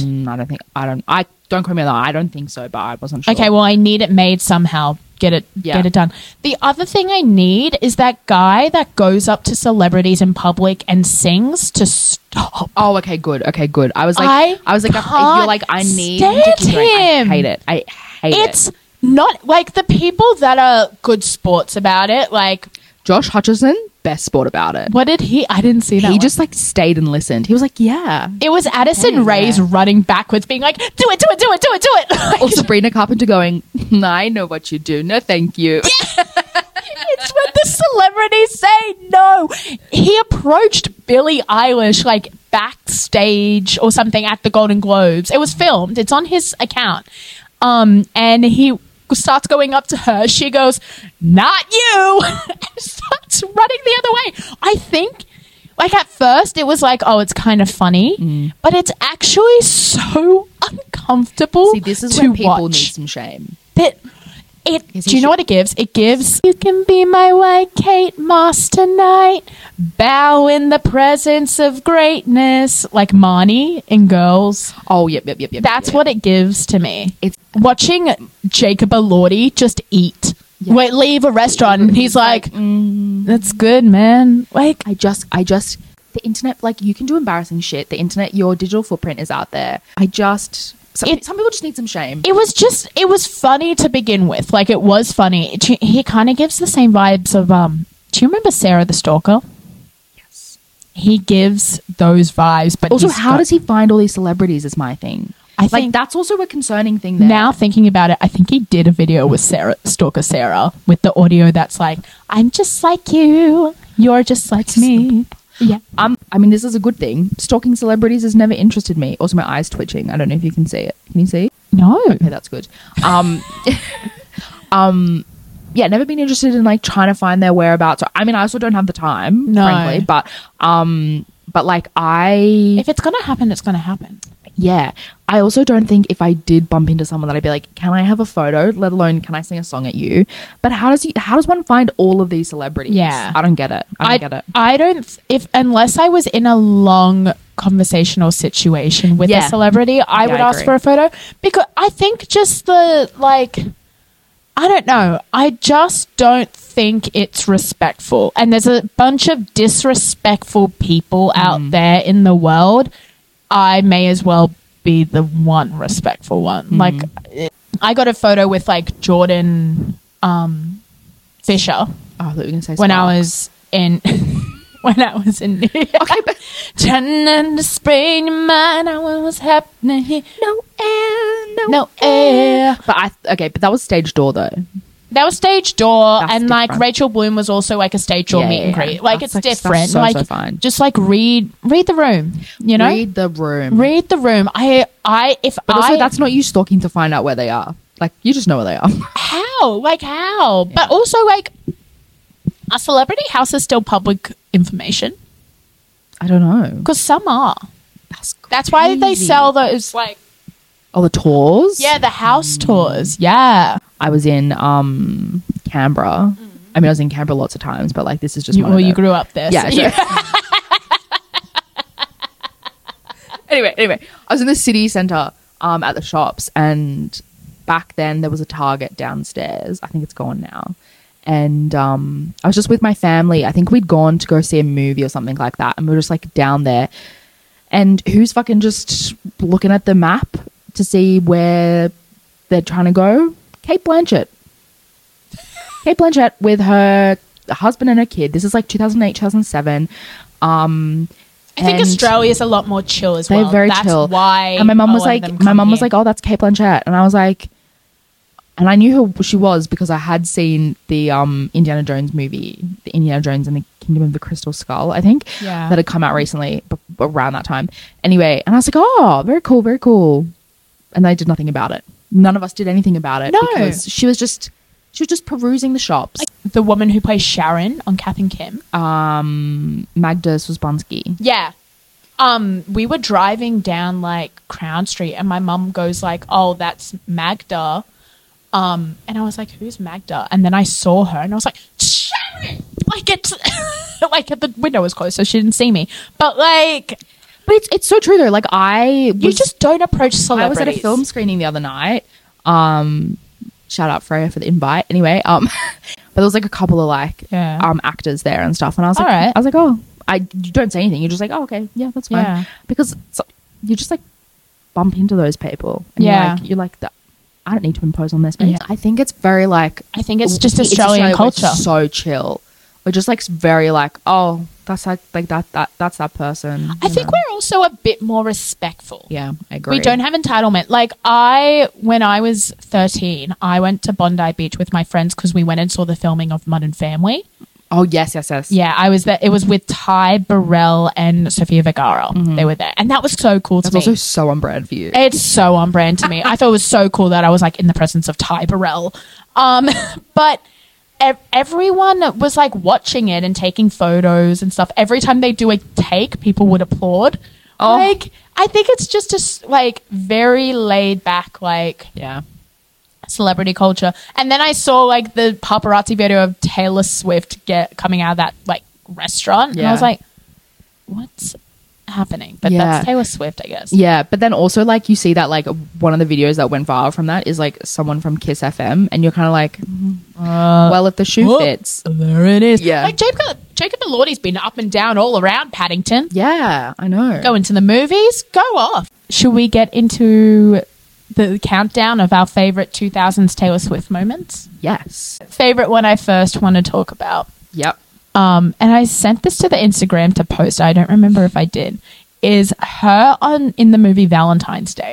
[SPEAKER 3] Don't quote me on that. I don't think so, but I wasn't sure.
[SPEAKER 4] Okay, well, I need it made somehow. Get it done. The other thing I need is that guy that goes up to celebrities in public and sings to stop.
[SPEAKER 3] Oh, okay, good. I was like, you're like, I need him to keep going.
[SPEAKER 4] him.
[SPEAKER 3] I hate it.
[SPEAKER 4] It's not like the people that are good sports about it. Like
[SPEAKER 3] Josh Hutcherson, best sport about it.
[SPEAKER 4] what did he? I didn't see that.
[SPEAKER 3] He
[SPEAKER 4] one.
[SPEAKER 3] just like stayed and listened. He was like, yeah.
[SPEAKER 4] It was Addison Rae's running backwards, being like, "Do it!" Like,
[SPEAKER 3] Or Sabrina Carpenter going, I know what you do. No, thank you.
[SPEAKER 4] it's when the celebrities say no. He approached Billie Eilish like backstage or something at the Golden Globes. It was filmed. It's on his account. And he starts going up to her. She goes, "Not you," and starts running the other way. I think, like at first, it was like, oh, it's kind of funny, but it's actually so uncomfortable.
[SPEAKER 3] See, this is
[SPEAKER 4] to
[SPEAKER 3] when people
[SPEAKER 4] watch.
[SPEAKER 3] need some shame.
[SPEAKER 4] That do you know what it gives? It gives, "You can be my white Kate Moss tonight. Bow in the presence of greatness," like Marnie in Girls.
[SPEAKER 3] Oh, yep.
[SPEAKER 4] That's what it gives to me.
[SPEAKER 3] It's
[SPEAKER 4] Watching Jacob Elordi just eat. Wait, leave a restaurant, and he's like, "That's good, man." Like,
[SPEAKER 3] I just the internet, like, you can do embarrassing shit. The internet, your digital footprint is out there. Some people just need some shame.
[SPEAKER 4] it was funny to begin with. Like, it was funny. He kind of gives the same vibes of do you remember Sarah the Stalker?
[SPEAKER 3] Yes.
[SPEAKER 4] He gives those vibes, but
[SPEAKER 3] Also, how does he find all these celebrities is my thing.
[SPEAKER 4] I think
[SPEAKER 3] Like, that's also a concerning thing there.
[SPEAKER 4] now thinking about it, I think he did a video with Stalker Sarah with the audio that's like, "I'm just like you, you're just like me." Yeah.
[SPEAKER 3] I mean, this is a good thing. Stalking celebrities has never interested me. Also, my eye's twitching. I don't know if you can see it. Can you see?
[SPEAKER 4] No.
[SPEAKER 3] Okay, that's good. Yeah, never been interested in like trying to find their whereabouts. I mean, I also don't have the time,
[SPEAKER 4] No.
[SPEAKER 3] frankly. But like
[SPEAKER 4] If it's going to happen, it's going to happen.
[SPEAKER 3] yeah, I also don't think if I did bump into someone that I'd be like, can I have a photo? Let alone, can I sing a song at you? But how does one find all of these celebrities?
[SPEAKER 4] Yeah.
[SPEAKER 3] I don't get it. I don't get it.
[SPEAKER 4] I don't, unless I was in a long conversational situation with a
[SPEAKER 3] Yeah.
[SPEAKER 4] celebrity, I would
[SPEAKER 3] I
[SPEAKER 4] ask
[SPEAKER 3] agree.
[SPEAKER 4] for a photo, because I think just I don't know. I just don't think it's respectful. And there's a bunch of disrespectful people out there in the world. I may as well be the one respectful one. Like, I got a photo with like Jordan Fisher
[SPEAKER 3] Oh, I thought you were going to say
[SPEAKER 4] when I
[SPEAKER 3] Sparks.
[SPEAKER 4] was in when I was in New York.
[SPEAKER 3] Okay, but
[SPEAKER 4] Trying to spray your mind on what was happening here. No air.
[SPEAKER 3] But but that was stage door though.
[SPEAKER 4] That was stage door,
[SPEAKER 3] That's
[SPEAKER 4] and like
[SPEAKER 3] different.
[SPEAKER 4] Rachel Bloom was also like a stage door
[SPEAKER 3] Yeah,
[SPEAKER 4] meet and
[SPEAKER 3] yeah,
[SPEAKER 4] greet.
[SPEAKER 3] yeah.
[SPEAKER 4] Like,
[SPEAKER 3] That's
[SPEAKER 4] it's
[SPEAKER 3] like-
[SPEAKER 4] different.
[SPEAKER 3] that's so
[SPEAKER 4] like,
[SPEAKER 3] fine.
[SPEAKER 4] just like read the room. You know,
[SPEAKER 3] Read the room.
[SPEAKER 4] read the room.
[SPEAKER 3] But also, that's not you stalking to find out where they are. Like, you just know where they are.
[SPEAKER 4] how. But also, like, a celebrity house is still public information,
[SPEAKER 3] I don't know.
[SPEAKER 4] because some are. That's why they
[SPEAKER 3] crazy.
[SPEAKER 4] sell those like
[SPEAKER 3] Oh, the tours.
[SPEAKER 4] Yeah, the house tours. Yeah.
[SPEAKER 3] I was in Canberra. I mean, I was in Canberra lots of times, but like this is just one of
[SPEAKER 4] You
[SPEAKER 3] the-
[SPEAKER 4] grew up there.
[SPEAKER 3] Yeah.
[SPEAKER 4] so-
[SPEAKER 3] so- anyway, I was in the city centre at the shops, and back then there was a Target downstairs. I think it's gone now. And I was just with my family. I think we'd gone to go see a movie or something like that, and we were just like down there. And who's fucking just looking at the map to see where they're trying to go? Kate Blanchett. Kate Blanchett with her husband and her kid. This is like 2008, 2007.
[SPEAKER 4] I think
[SPEAKER 3] And
[SPEAKER 4] Australia's a lot more chill as
[SPEAKER 3] they're
[SPEAKER 4] well.
[SPEAKER 3] very
[SPEAKER 4] That's
[SPEAKER 3] chill.
[SPEAKER 4] why.
[SPEAKER 3] And my mum
[SPEAKER 4] a
[SPEAKER 3] was
[SPEAKER 4] lot of
[SPEAKER 3] like,
[SPEAKER 4] them
[SPEAKER 3] my
[SPEAKER 4] come
[SPEAKER 3] mum was
[SPEAKER 4] here.
[SPEAKER 3] like, oh, that's Kate Blanchett, and I was like, and I knew who she was because I had seen the Indiana Jones movie, the Indiana Jones and the Kingdom of the Crystal Skull, I think,
[SPEAKER 4] Yeah.
[SPEAKER 3] that had come out recently, around that time. Anyway, and I was like, oh, very cool, very cool. And they did nothing about it. None of us did anything about it
[SPEAKER 4] No.
[SPEAKER 3] because she was just perusing the shops.
[SPEAKER 4] the woman who plays Sharon on Kath and Kim.
[SPEAKER 3] Magda Swansky.
[SPEAKER 4] Yeah. We were driving down like Crown Street and my mum goes like, oh, that's Magda. And I was like, who's Magda? And then I saw her and I was like, Sharon! Like it's like the window was closed so she didn't see me. But like
[SPEAKER 3] But it's so true though. Like
[SPEAKER 4] you just don't approach
[SPEAKER 3] I
[SPEAKER 4] celebrities.
[SPEAKER 3] was at a film screening the other night. Shout out Freya for the invite. Anyway, but there was like a couple of like
[SPEAKER 4] Yeah.
[SPEAKER 3] actors there and stuff, and I was like,
[SPEAKER 4] Alright.
[SPEAKER 3] oh, you don't say anything. You're just like, oh, okay, yeah, that's fine.
[SPEAKER 4] Yeah.
[SPEAKER 3] Because you just like bump into those people. And
[SPEAKER 4] Yeah.
[SPEAKER 3] You're like I don't need to impose on their space.
[SPEAKER 4] Yeah.
[SPEAKER 3] I think it's very like
[SPEAKER 4] I think it's just
[SPEAKER 3] it's
[SPEAKER 4] Australian
[SPEAKER 3] Australia where it's
[SPEAKER 4] culture.
[SPEAKER 3] so chill. We're just like very like, oh, that's like that's that person.
[SPEAKER 4] I
[SPEAKER 3] you
[SPEAKER 4] think
[SPEAKER 3] know?
[SPEAKER 4] we're also a bit more respectful.
[SPEAKER 3] Yeah, I agree.
[SPEAKER 4] We don't have entitlement. Like when I was 13, I went to Bondi Beach with my friends because we went and saw the filming of Modern Family.
[SPEAKER 3] Oh yes.
[SPEAKER 4] Yeah, I was there. It was with Ty Burrell and Sofia Vergara. They were there, and that was so cool
[SPEAKER 3] That's
[SPEAKER 4] to me.
[SPEAKER 3] also so on brand for you.
[SPEAKER 4] It's so on brand to me. I thought it was so cool that I was like in the presence of Ty Burrell. But everyone was like watching it and taking photos and stuff. Every time they do a take, people would applaud.
[SPEAKER 3] Oh.
[SPEAKER 4] Like I think it's just like very laid back, like
[SPEAKER 3] Yeah.
[SPEAKER 4] celebrity culture. And then I saw like the paparazzi video of Taylor Swift coming out of that like restaurant, and I
[SPEAKER 3] Yeah.
[SPEAKER 4] was like, what's happening? But
[SPEAKER 3] Yeah.
[SPEAKER 4] that's Taylor Swift, I guess.
[SPEAKER 3] Yeah, but then also like you see that like one of the videos that went viral from that is like someone from Kiss FM, and you're kind of like, well, if the shoe
[SPEAKER 4] whoop.
[SPEAKER 3] fits,
[SPEAKER 4] There it is.
[SPEAKER 3] Yeah.
[SPEAKER 4] Like Jacob Elordi's been up and down all around Paddington.
[SPEAKER 3] yeah, I know.
[SPEAKER 4] Go into the movies, go off. Should we get into the countdown of our favorite 2000s Taylor Swift moments?
[SPEAKER 3] Yes.
[SPEAKER 4] Favorite one I first want to talk about.
[SPEAKER 3] Yep.
[SPEAKER 4] And I sent this to the Instagram to post. I don't remember if I did. Is her in the movie Valentine's Day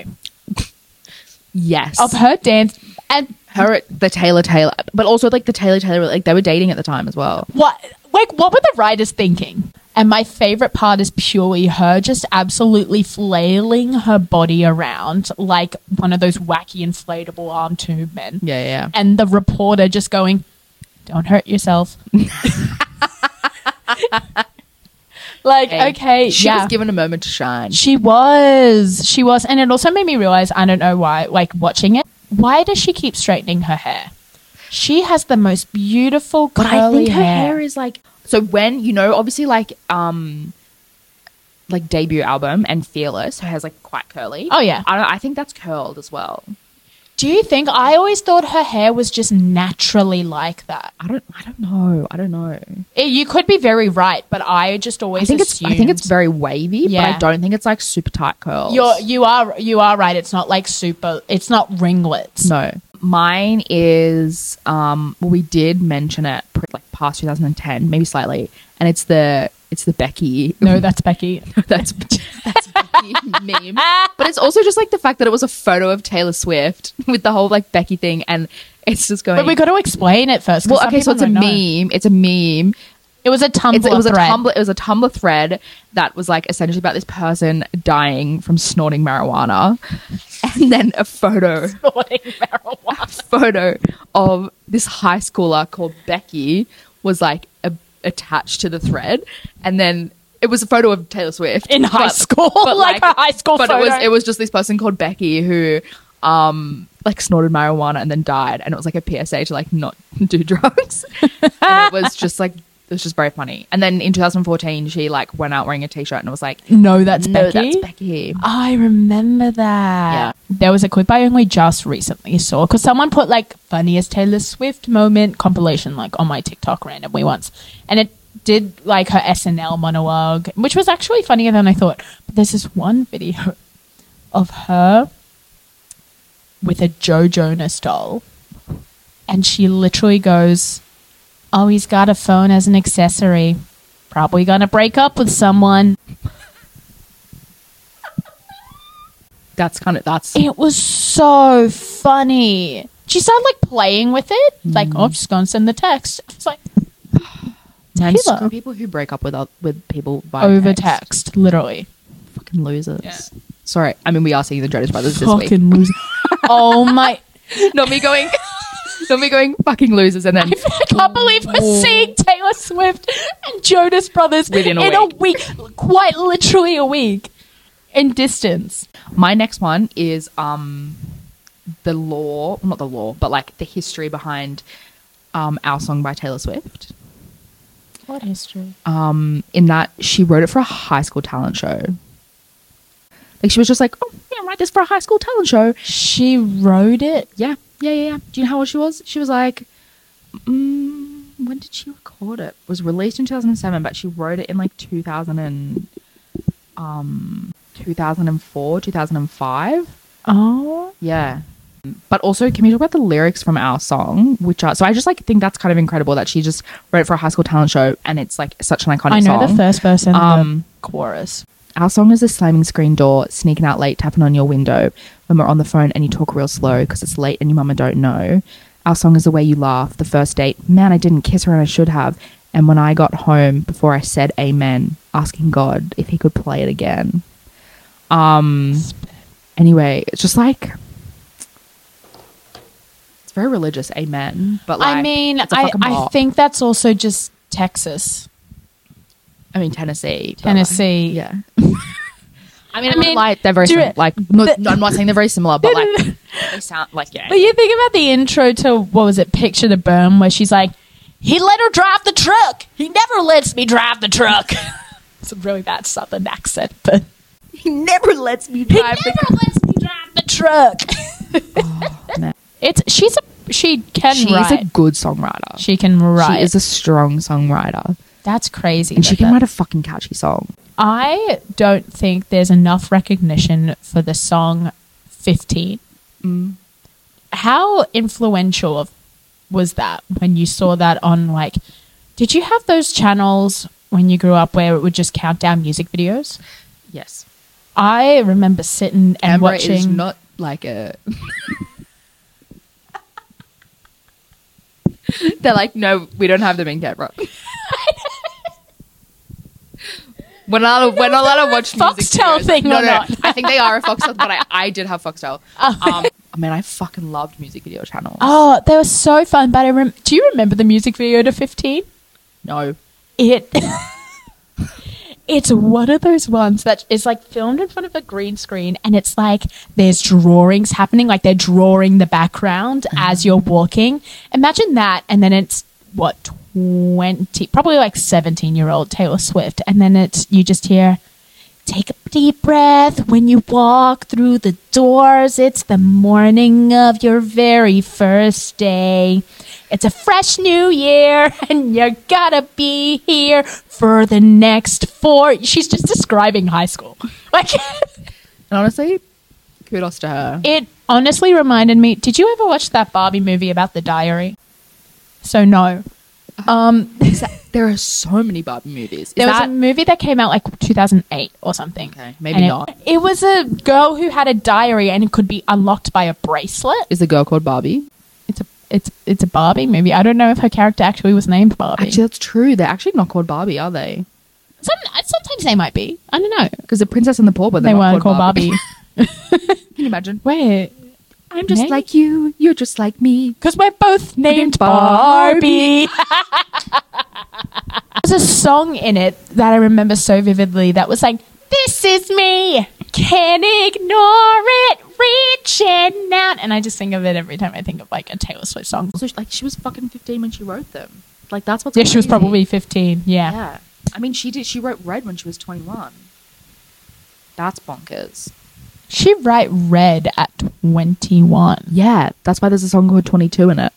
[SPEAKER 3] Yes.
[SPEAKER 4] of her dance and
[SPEAKER 3] her at the Taylor, but also like the Taylor, like they were dating at the time as well.
[SPEAKER 4] what were the writers thinking? And my favorite part is purely her just absolutely flailing her body around like one of those wacky inflatable arm tube men.
[SPEAKER 3] Yeah.
[SPEAKER 4] And the reporter just going, "Don't hurt yourself." Like,
[SPEAKER 3] Hey,
[SPEAKER 4] okay,
[SPEAKER 3] She
[SPEAKER 4] yeah.
[SPEAKER 3] was given a moment to shine.
[SPEAKER 4] She was. And it also made me realize, I don't know why, like watching it, why does she keep straightening her hair? She has the most beautiful
[SPEAKER 3] But
[SPEAKER 4] curly
[SPEAKER 3] I think her
[SPEAKER 4] hair.
[SPEAKER 3] hair is like, so when, you know, obviously like debut album and Fearless, her hair's like quite curly.
[SPEAKER 4] Oh, yeah.
[SPEAKER 3] I think that's curled as well.
[SPEAKER 4] Do you think? I always thought her hair was just naturally like that.
[SPEAKER 3] I don't know.
[SPEAKER 4] You could be very right, but I just always
[SPEAKER 3] I think
[SPEAKER 4] assumed.
[SPEAKER 3] it's very wavy, but
[SPEAKER 4] Yeah.
[SPEAKER 3] I don't think it's like super tight curls.
[SPEAKER 4] You are right. It's not like super. It's not ringlets.
[SPEAKER 3] No. Mine is we did mention it like past 2010, maybe slightly, and it's the Becky.
[SPEAKER 4] No, that's Becky.
[SPEAKER 3] that's Becky meme. But it's also just like the fact that it was a photo of Taylor Swift with the whole like Becky thing, and it's just going.
[SPEAKER 4] But we got to explain it first. 'cause
[SPEAKER 3] well,
[SPEAKER 4] some
[SPEAKER 3] okay, so it's
[SPEAKER 4] people
[SPEAKER 3] a
[SPEAKER 4] don't know.
[SPEAKER 3] meme. It's a meme.
[SPEAKER 4] It was a Tumblr
[SPEAKER 3] It was
[SPEAKER 4] thread.
[SPEAKER 3] It was a Tumblr thread that was like essentially about this person dying from snorting marijuana, and then a photo
[SPEAKER 4] Snorting marijuana.
[SPEAKER 3] photo of this high schooler called Becky was like attached to the thread, and then It was a photo of Taylor Swift
[SPEAKER 4] in high school,
[SPEAKER 3] but
[SPEAKER 4] like a high school
[SPEAKER 3] but
[SPEAKER 4] photo.
[SPEAKER 3] it was just this person called Becky who like snorted marijuana and then died, and it was like a PSA to like not do drugs. And it was just very funny. And then in 2014 she like went out wearing a t-shirt and it was like,
[SPEAKER 4] No, that's Becky.
[SPEAKER 3] that's Becky.
[SPEAKER 4] I remember that.
[SPEAKER 3] Yeah.
[SPEAKER 4] There was a clip I only just recently saw because someone put like funniest Taylor Swift moment compilation like on my TikTok randomly once, and it did like her SNL monologue, which was actually funnier than I thought. But there's this one video of her with a Joe Jonas doll, and she literally goes, "Oh, he's got a phone as an accessory. Probably gonna break up with someone."
[SPEAKER 3] That's
[SPEAKER 4] It was so funny. She started like playing with it, like, "Oh, I'm just gonna send the text." It's like
[SPEAKER 3] man,
[SPEAKER 4] Taylor.
[SPEAKER 3] screw people who break up with people by
[SPEAKER 4] over text, literally.
[SPEAKER 3] Fucking losers.
[SPEAKER 4] Yeah.
[SPEAKER 3] Sorry, I mean we are seeing the Jonas Brothers this week.
[SPEAKER 4] Fucking loser. Oh my!
[SPEAKER 3] Not me going fucking losers and then
[SPEAKER 4] I can't believe we're seeing Taylor Swift and Jonas Brothers
[SPEAKER 3] Within a
[SPEAKER 4] in a week, quite literally a week in distance.
[SPEAKER 3] my next one is the law, not the law, but like the history behind Our Song by Taylor Swift.
[SPEAKER 4] What history?
[SPEAKER 3] In that she wrote it for a high school talent show. Like she was just like, oh, yeah, write this for a high school talent show.
[SPEAKER 4] She wrote it.
[SPEAKER 3] Yeah. Do you know how old she was? She was like, when did she record it? It was released in 2007, but she wrote it in like 2004, 2005.
[SPEAKER 4] Oh,
[SPEAKER 3] Yeah. But also, can we talk about the lyrics from Our Song? Which are, so I just like think that's kind of incredible that she just wrote it for a high school talent show and it's like such an iconic
[SPEAKER 4] I know
[SPEAKER 3] song.
[SPEAKER 4] the first verse and the chorus.
[SPEAKER 3] Our song is a slamming screen door, sneaking out late, tapping on your window when we're on the phone and you talk real slow because it's late and your mama don't know. Our song is the way you laugh, the first date. Man, I didn't kiss her and I should have. And when I got home, before I said amen, asking God if he could play it again. Anyway, it's just like, it's very religious, amen. But like,
[SPEAKER 4] I mean,
[SPEAKER 3] it's a fucking
[SPEAKER 4] I
[SPEAKER 3] bop.
[SPEAKER 4] think that's also just Texas.
[SPEAKER 3] I mean, Tennessee. but,
[SPEAKER 4] Tennessee.
[SPEAKER 3] like, yeah. I mean,
[SPEAKER 4] mean,
[SPEAKER 3] like, they're very
[SPEAKER 4] do
[SPEAKER 3] similar.
[SPEAKER 4] it-
[SPEAKER 3] Like, no, I'm not saying they're very similar, but like, they sound like, yeah.
[SPEAKER 4] But you think about the intro to, what was it, Picture the Burn, where she's like, he let her drive the truck. He never lets me drive the truck. It's a really bad southern accent, but
[SPEAKER 3] He never lets me
[SPEAKER 4] he never lets me drive the truck.
[SPEAKER 3] man.
[SPEAKER 4] She can
[SPEAKER 3] She's
[SPEAKER 4] write.
[SPEAKER 3] a good songwriter.
[SPEAKER 4] She can write.
[SPEAKER 3] She is a strong songwriter.
[SPEAKER 4] That's crazy.
[SPEAKER 3] And she
[SPEAKER 4] that
[SPEAKER 3] can
[SPEAKER 4] that-
[SPEAKER 3] write a fucking catchy song.
[SPEAKER 4] I don't think there's enough recognition for the song 15. How influential was that when you saw that on, like, did you have those channels when you grew up where it would just count down music videos?
[SPEAKER 3] Yes.
[SPEAKER 4] I remember sitting and
[SPEAKER 3] Amber
[SPEAKER 4] watching.
[SPEAKER 3] is not like a... They're like, no, we don't have them in Canberra. We're not allowed to watch music
[SPEAKER 4] Foxtel
[SPEAKER 3] videos.
[SPEAKER 4] thing or not?
[SPEAKER 3] I think they are a Foxtel, but I did have Foxtel. I mean, I fucking loved music video channels.
[SPEAKER 4] Oh, they were so fun. But do you remember the music video to 15?
[SPEAKER 3] No.
[SPEAKER 4] It's one of those ones that is like filmed in front of a green screen, and it's like there's drawings happening, like they're drawing the background as you're walking. Imagine that, and then it's what, 20, probably like 17-year-old Taylor Swift, and then you just hear, take a deep breath when you walk through the doors. It's the morning of your very first day. It's a fresh new year, and you're gotta be here for the next 4. She's just describing high school. Like,
[SPEAKER 3] And honestly, kudos to her.
[SPEAKER 4] it honestly reminded me. Did you ever watch that Barbie movie about the diary? So no.
[SPEAKER 3] There are so many Barbie movies.
[SPEAKER 4] There was a movie that came out like 2008 or something.
[SPEAKER 3] Okay, maybe
[SPEAKER 4] And
[SPEAKER 3] not.
[SPEAKER 4] It was a girl who had a diary, and it could be unlocked by a bracelet.
[SPEAKER 3] Is the girl called Barbie?
[SPEAKER 4] It's a Barbie movie. I don't know if her character actually was named Barbie.
[SPEAKER 3] Actually, that's true. They're actually not called Barbie, are they?
[SPEAKER 4] Sometimes they might be. I don't know.
[SPEAKER 3] Because the Princess and the Pauper,
[SPEAKER 4] They
[SPEAKER 3] they're
[SPEAKER 4] weren't
[SPEAKER 3] not
[SPEAKER 4] called Barbie.
[SPEAKER 3] Can you imagine?
[SPEAKER 4] Wait,
[SPEAKER 3] I'm just
[SPEAKER 4] Maybe.
[SPEAKER 3] like you. You're just like me.
[SPEAKER 4] because we're both named
[SPEAKER 3] Barbie.
[SPEAKER 4] Barbie. was a song in it that I remember so vividly that was like, "This is me, can't ignore it, reaching out." And I just think of it every time I think of like a Taylor Swift song.
[SPEAKER 3] Also, like, she was fucking 15 when she wrote them. Like, that's what's
[SPEAKER 4] Yeah, she was
[SPEAKER 3] crazy.
[SPEAKER 4] probably 15. Yeah.
[SPEAKER 3] Yeah. I mean, she wrote Red when she was 21. That's bonkers.
[SPEAKER 4] She wrote Red at 21.
[SPEAKER 3] Yeah, that's why there's a song called 22 in it.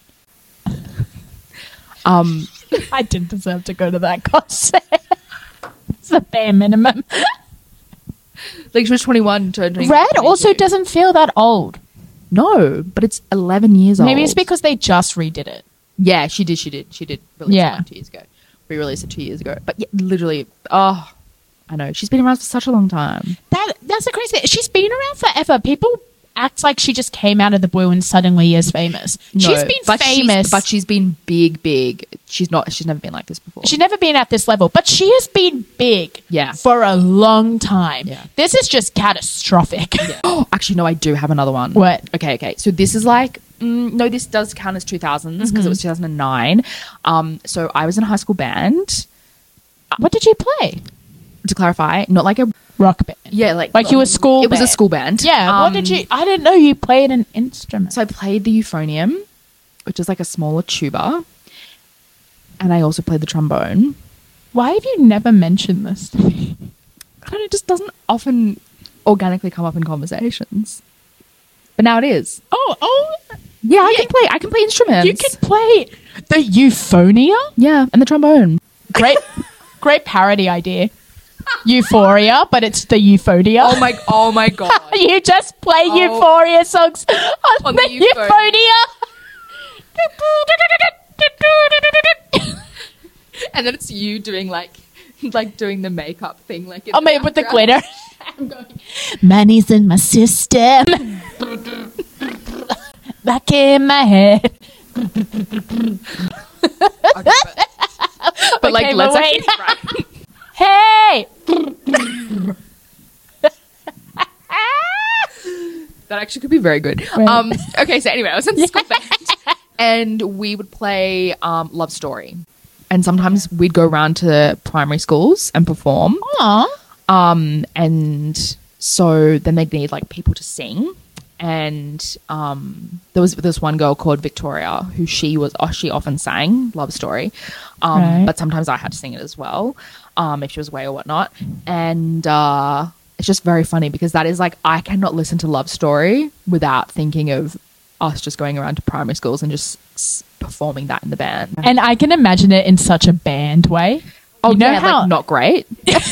[SPEAKER 4] I didn't deserve to go to that concert. It's the bare minimum.
[SPEAKER 3] Like, she was 21 to
[SPEAKER 4] Red also doesn't feel that old.
[SPEAKER 3] No, but it's 11 years old.
[SPEAKER 4] Maybe it's because they just redid it.
[SPEAKER 3] Yeah, she did release
[SPEAKER 4] Yeah.
[SPEAKER 3] it like 2 years ago. Re-released it 2 years ago. But yeah, literally, oh, I know. She's been around for such a long time.
[SPEAKER 4] That's the crazy thing. She's been around forever. People act like she just came out of the blue and suddenly is famous. She's been famous.
[SPEAKER 3] But she's been big. She's never been like this before.
[SPEAKER 4] She's never been at this level, but she has been big
[SPEAKER 3] Yeah.
[SPEAKER 4] for a long time.
[SPEAKER 3] Yeah.
[SPEAKER 4] This is just catastrophic.
[SPEAKER 3] Yeah. Oh, actually, no, I do have another one.
[SPEAKER 4] What?
[SPEAKER 3] Okay. So this is like, no, this does count as 2000s because it was 2009. So I was in a high school band.
[SPEAKER 4] What did you play?
[SPEAKER 3] To clarify, not like a
[SPEAKER 4] Rock band.
[SPEAKER 3] yeah, like
[SPEAKER 4] Like you were school
[SPEAKER 3] It was a
[SPEAKER 4] band.
[SPEAKER 3] school band.
[SPEAKER 4] Yeah. What did you? I didn't know you played an instrument.
[SPEAKER 3] So I played the euphonium, which is like a smaller tuba, and I also played the trombone.
[SPEAKER 4] Why have you never mentioned this to me?
[SPEAKER 3] I don't know, it just doesn't often organically come up in conversations. But now it is.
[SPEAKER 4] Oh,
[SPEAKER 3] Yeah, I can play instruments.
[SPEAKER 4] you can play the Euphonia.
[SPEAKER 3] Yeah, and the trombone.
[SPEAKER 4] Great parody idea. Euphoria, but it's the Euphonia.
[SPEAKER 3] Oh my god.
[SPEAKER 4] You just play Euphoria songs on the Euphonia.
[SPEAKER 3] And then it's you doing like doing the makeup thing, like in
[SPEAKER 4] I mean, with the glitter. I'm going, money's in my system. Back in my head.
[SPEAKER 3] But like,
[SPEAKER 4] Okay,
[SPEAKER 3] let's
[SPEAKER 4] but
[SPEAKER 3] actually,
[SPEAKER 4] wait.
[SPEAKER 3] right.
[SPEAKER 4] Hey!
[SPEAKER 3] That actually could be very good.
[SPEAKER 4] Right.
[SPEAKER 3] Okay, so anyway, I was in the school band and we would play Love Story. And sometimes we'd go around to primary schools and perform.
[SPEAKER 4] Aw.
[SPEAKER 3] And so then they'd need like people to sing. And there was this one girl called Victoria who she often sang Love Story.
[SPEAKER 4] Right.
[SPEAKER 3] But sometimes I had to sing it as well, if she was away or whatnot. And it's just very funny because that is like, I cannot listen to Love Story without thinking of us just going around to primary schools and just performing that in the band.
[SPEAKER 4] And I can imagine it in such a band way.
[SPEAKER 3] Oh,
[SPEAKER 4] you know
[SPEAKER 3] yeah,
[SPEAKER 4] how
[SPEAKER 3] like not great.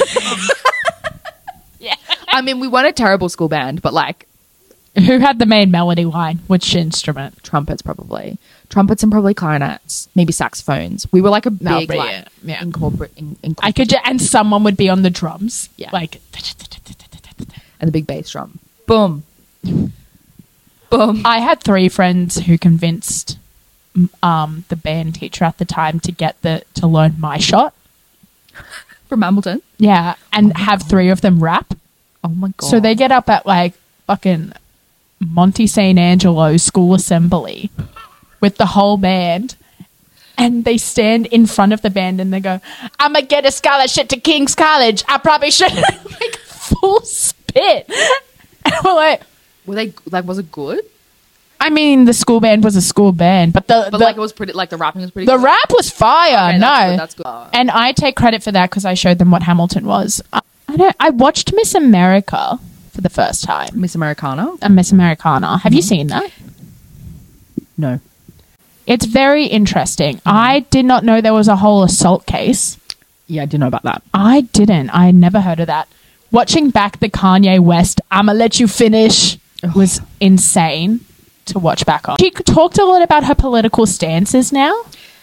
[SPEAKER 4] Yeah.
[SPEAKER 3] I mean, we weren't a terrible school band, but like
[SPEAKER 4] Who had the main melody line? Which instrument?
[SPEAKER 3] trumpets probably. Trumpets and probably clarinets, maybe saxophones. We were like a
[SPEAKER 4] No,
[SPEAKER 3] big
[SPEAKER 4] but
[SPEAKER 3] like
[SPEAKER 4] yeah, yeah.
[SPEAKER 3] incorporate.
[SPEAKER 4] I could, and someone would be on the drums.
[SPEAKER 3] Yeah.
[SPEAKER 4] Like,
[SPEAKER 3] And the big bass drum. Boom. Boom.
[SPEAKER 4] I had 3 friends who convinced the band teacher at the time to get to learn My Shot.
[SPEAKER 3] From Hamilton.
[SPEAKER 4] Yeah, and have 3 of them rap.
[SPEAKER 3] Oh my god.
[SPEAKER 4] So they get up at like fucking Monte St. Angelo School Assembly with the whole band, and they stand in front of the band and they go, "I'm gonna get a scholarship to King's College. I probably should." Like full spit. And we're like,
[SPEAKER 3] were they like? Was it good?
[SPEAKER 4] I mean, the school band was a school band, but
[SPEAKER 3] But like it was pretty. Like the rapping was pretty.
[SPEAKER 4] the
[SPEAKER 3] good.
[SPEAKER 4] rap was fire.
[SPEAKER 3] Okay,
[SPEAKER 4] no,
[SPEAKER 3] that's good.
[SPEAKER 4] and I take credit for that because I showed them what Hamilton was. I watched Miss America for the first time.
[SPEAKER 3] Miss Americana.
[SPEAKER 4] Miss Americana. Have you seen that?
[SPEAKER 3] No.
[SPEAKER 4] It's very interesting. I did not know there was a whole assault case.
[SPEAKER 3] Yeah, I didn't know about that.
[SPEAKER 4] I didn't. I never heard of that. Watching back the Kanye West "I'ma Let You Finish" was insane to watch back on. She talked a lot about her political stances now.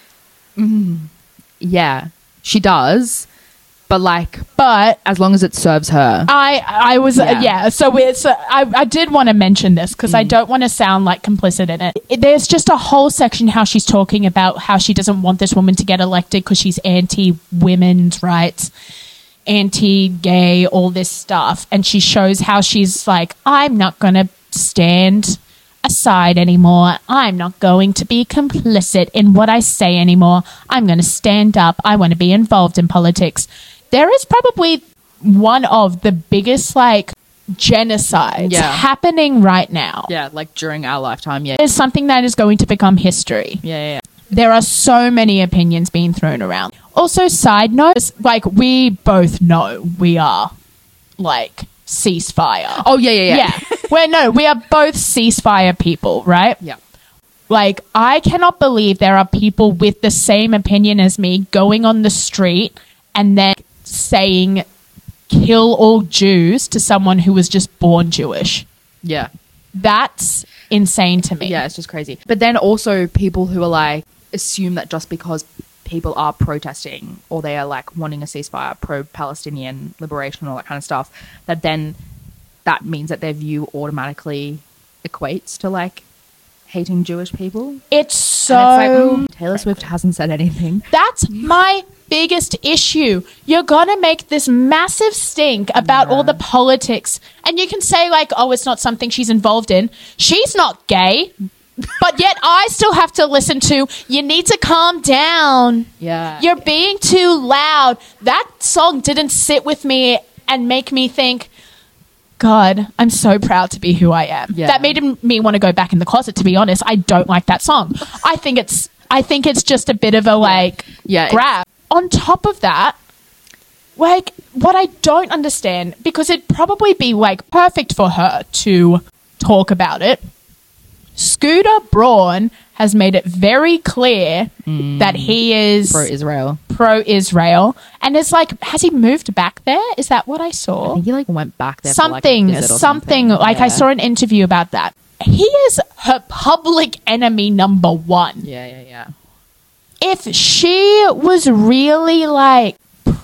[SPEAKER 3] Yeah, she does. But like,
[SPEAKER 4] But
[SPEAKER 3] as long as it serves her.
[SPEAKER 4] I was
[SPEAKER 3] Yeah.
[SPEAKER 4] yeah. So it's I did want to mention this because I don't want to sound like complicit in it. There's just a whole section how she's talking about how she doesn't want this woman to get elected because she's anti-women's rights, anti-gay, all this stuff, and she shows how she's like, I'm not gonna stand a side anymore. I'm not going to be complicit in what I say anymore. I'm going to stand up. I want to be involved in politics. There is probably one of the biggest like genocides happening right now.
[SPEAKER 3] Yeah, like during our lifetime. Yeah.
[SPEAKER 4] It's something that is going to become history.
[SPEAKER 3] Yeah.
[SPEAKER 4] There are so many opinions being thrown around. Also, side notes, like we both know we are like ceasefire.
[SPEAKER 3] Oh, yeah.
[SPEAKER 4] We are both ceasefire people, right?
[SPEAKER 3] Yeah.
[SPEAKER 4] Like, I cannot believe there are people with the same opinion as me going on the street and then saying, kill all Jews to someone who was just born Jewish.
[SPEAKER 3] Yeah.
[SPEAKER 4] That's insane to me.
[SPEAKER 3] Yeah, it's just crazy. But then also people who are like, assume that just because people are protesting or they are like wanting a ceasefire, pro-Palestinian liberation, all that kind of stuff, that then that means that their view automatically equates to like hating Jewish people.
[SPEAKER 4] It's so...
[SPEAKER 3] And it's like, Taylor Swift hasn't said anything.
[SPEAKER 4] That's my biggest issue. You're gonna make this massive stink about all the politics, and you can say like, oh, it's not something she's involved in. She's not gay. But yet I still have to listen to, you need to calm down.
[SPEAKER 3] Yeah.
[SPEAKER 4] You're being too loud. That song didn't sit with me and make me think, God, I'm so proud to be who I am.
[SPEAKER 3] Yeah.
[SPEAKER 4] That made me want to go back in the closet, to be honest. I don't like that song. I think it's just a bit of a like grab. On top of that, like what I don't understand, because it'd probably be like perfect for her to talk about it. Scooter Braun has made it very clear that he is pro-Israel. And it's like, has he moved back there? Is that what I saw?
[SPEAKER 3] I think he like went back there
[SPEAKER 4] something. Like I saw an interview about that. He is her public enemy number one.
[SPEAKER 3] Yeah.
[SPEAKER 4] If she was really like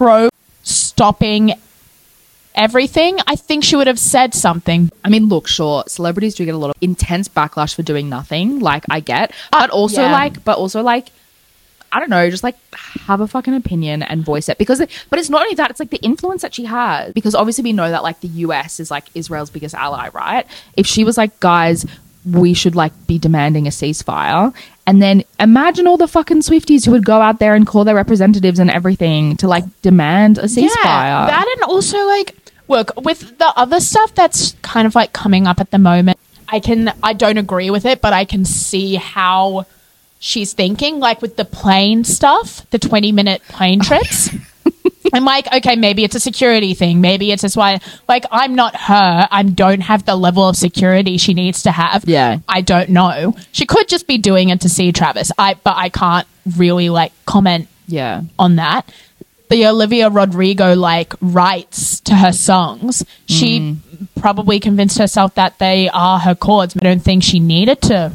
[SPEAKER 4] pro-stopping everything, I think she would have said something.
[SPEAKER 3] I mean, look, sure, celebrities do get a lot of intense backlash for doing nothing, like I get, but also like I don't know, just like have a fucking opinion and voice it, but it's not only that, it's like the influence that she has, because obviously we know that like the US is like Israel's biggest ally, right? If she was like, guys, we should like be demanding a ceasefire, and then imagine all the fucking Swifties who would go out there and call their representatives and everything to like demand a ceasefire.
[SPEAKER 4] Yeah, that, and also like, look, with the other stuff that's kind of like coming up at the moment, I don't agree with it, but I can see how she's thinking, like with the plane stuff, the 20-minute plane trips. I'm like, okay, maybe it's a security thing. Maybe it's just why, like, I'm not her. I don't have the level of security she needs to have.
[SPEAKER 3] Yeah.
[SPEAKER 4] I don't know. She could just be doing it to see Travis. But I can't really, like, comment on that. The Olivia Rodrigo, like, rights to her songs, she probably convinced herself that they are her chords. I don't think she needed to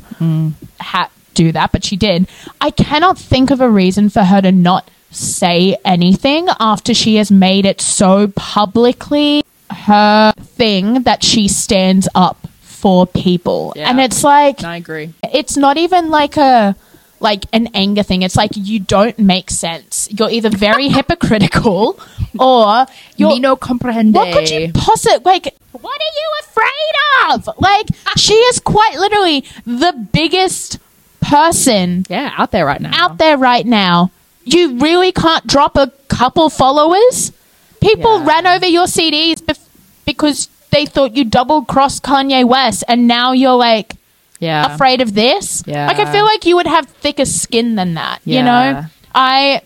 [SPEAKER 4] do that, but she did. I cannot think of a reason for her to not say anything after she has made it so publicly her thing that she stands up for people. And it's like,
[SPEAKER 3] I agree.
[SPEAKER 4] It's not even like an anger thing. It's like, you don't make sense. You're either very hypocritical or you're
[SPEAKER 3] Me no comprende.
[SPEAKER 4] What could you possibly, like, what are you afraid of? Like, she is quite literally the biggest person
[SPEAKER 3] out there right now.
[SPEAKER 4] You really can't drop a couple followers? People ran over your CDs because they thought you double-crossed Kanye West, and now you're like afraid of this?
[SPEAKER 3] Yeah.
[SPEAKER 4] Like, I feel like you would have thicker skin than that, you know? I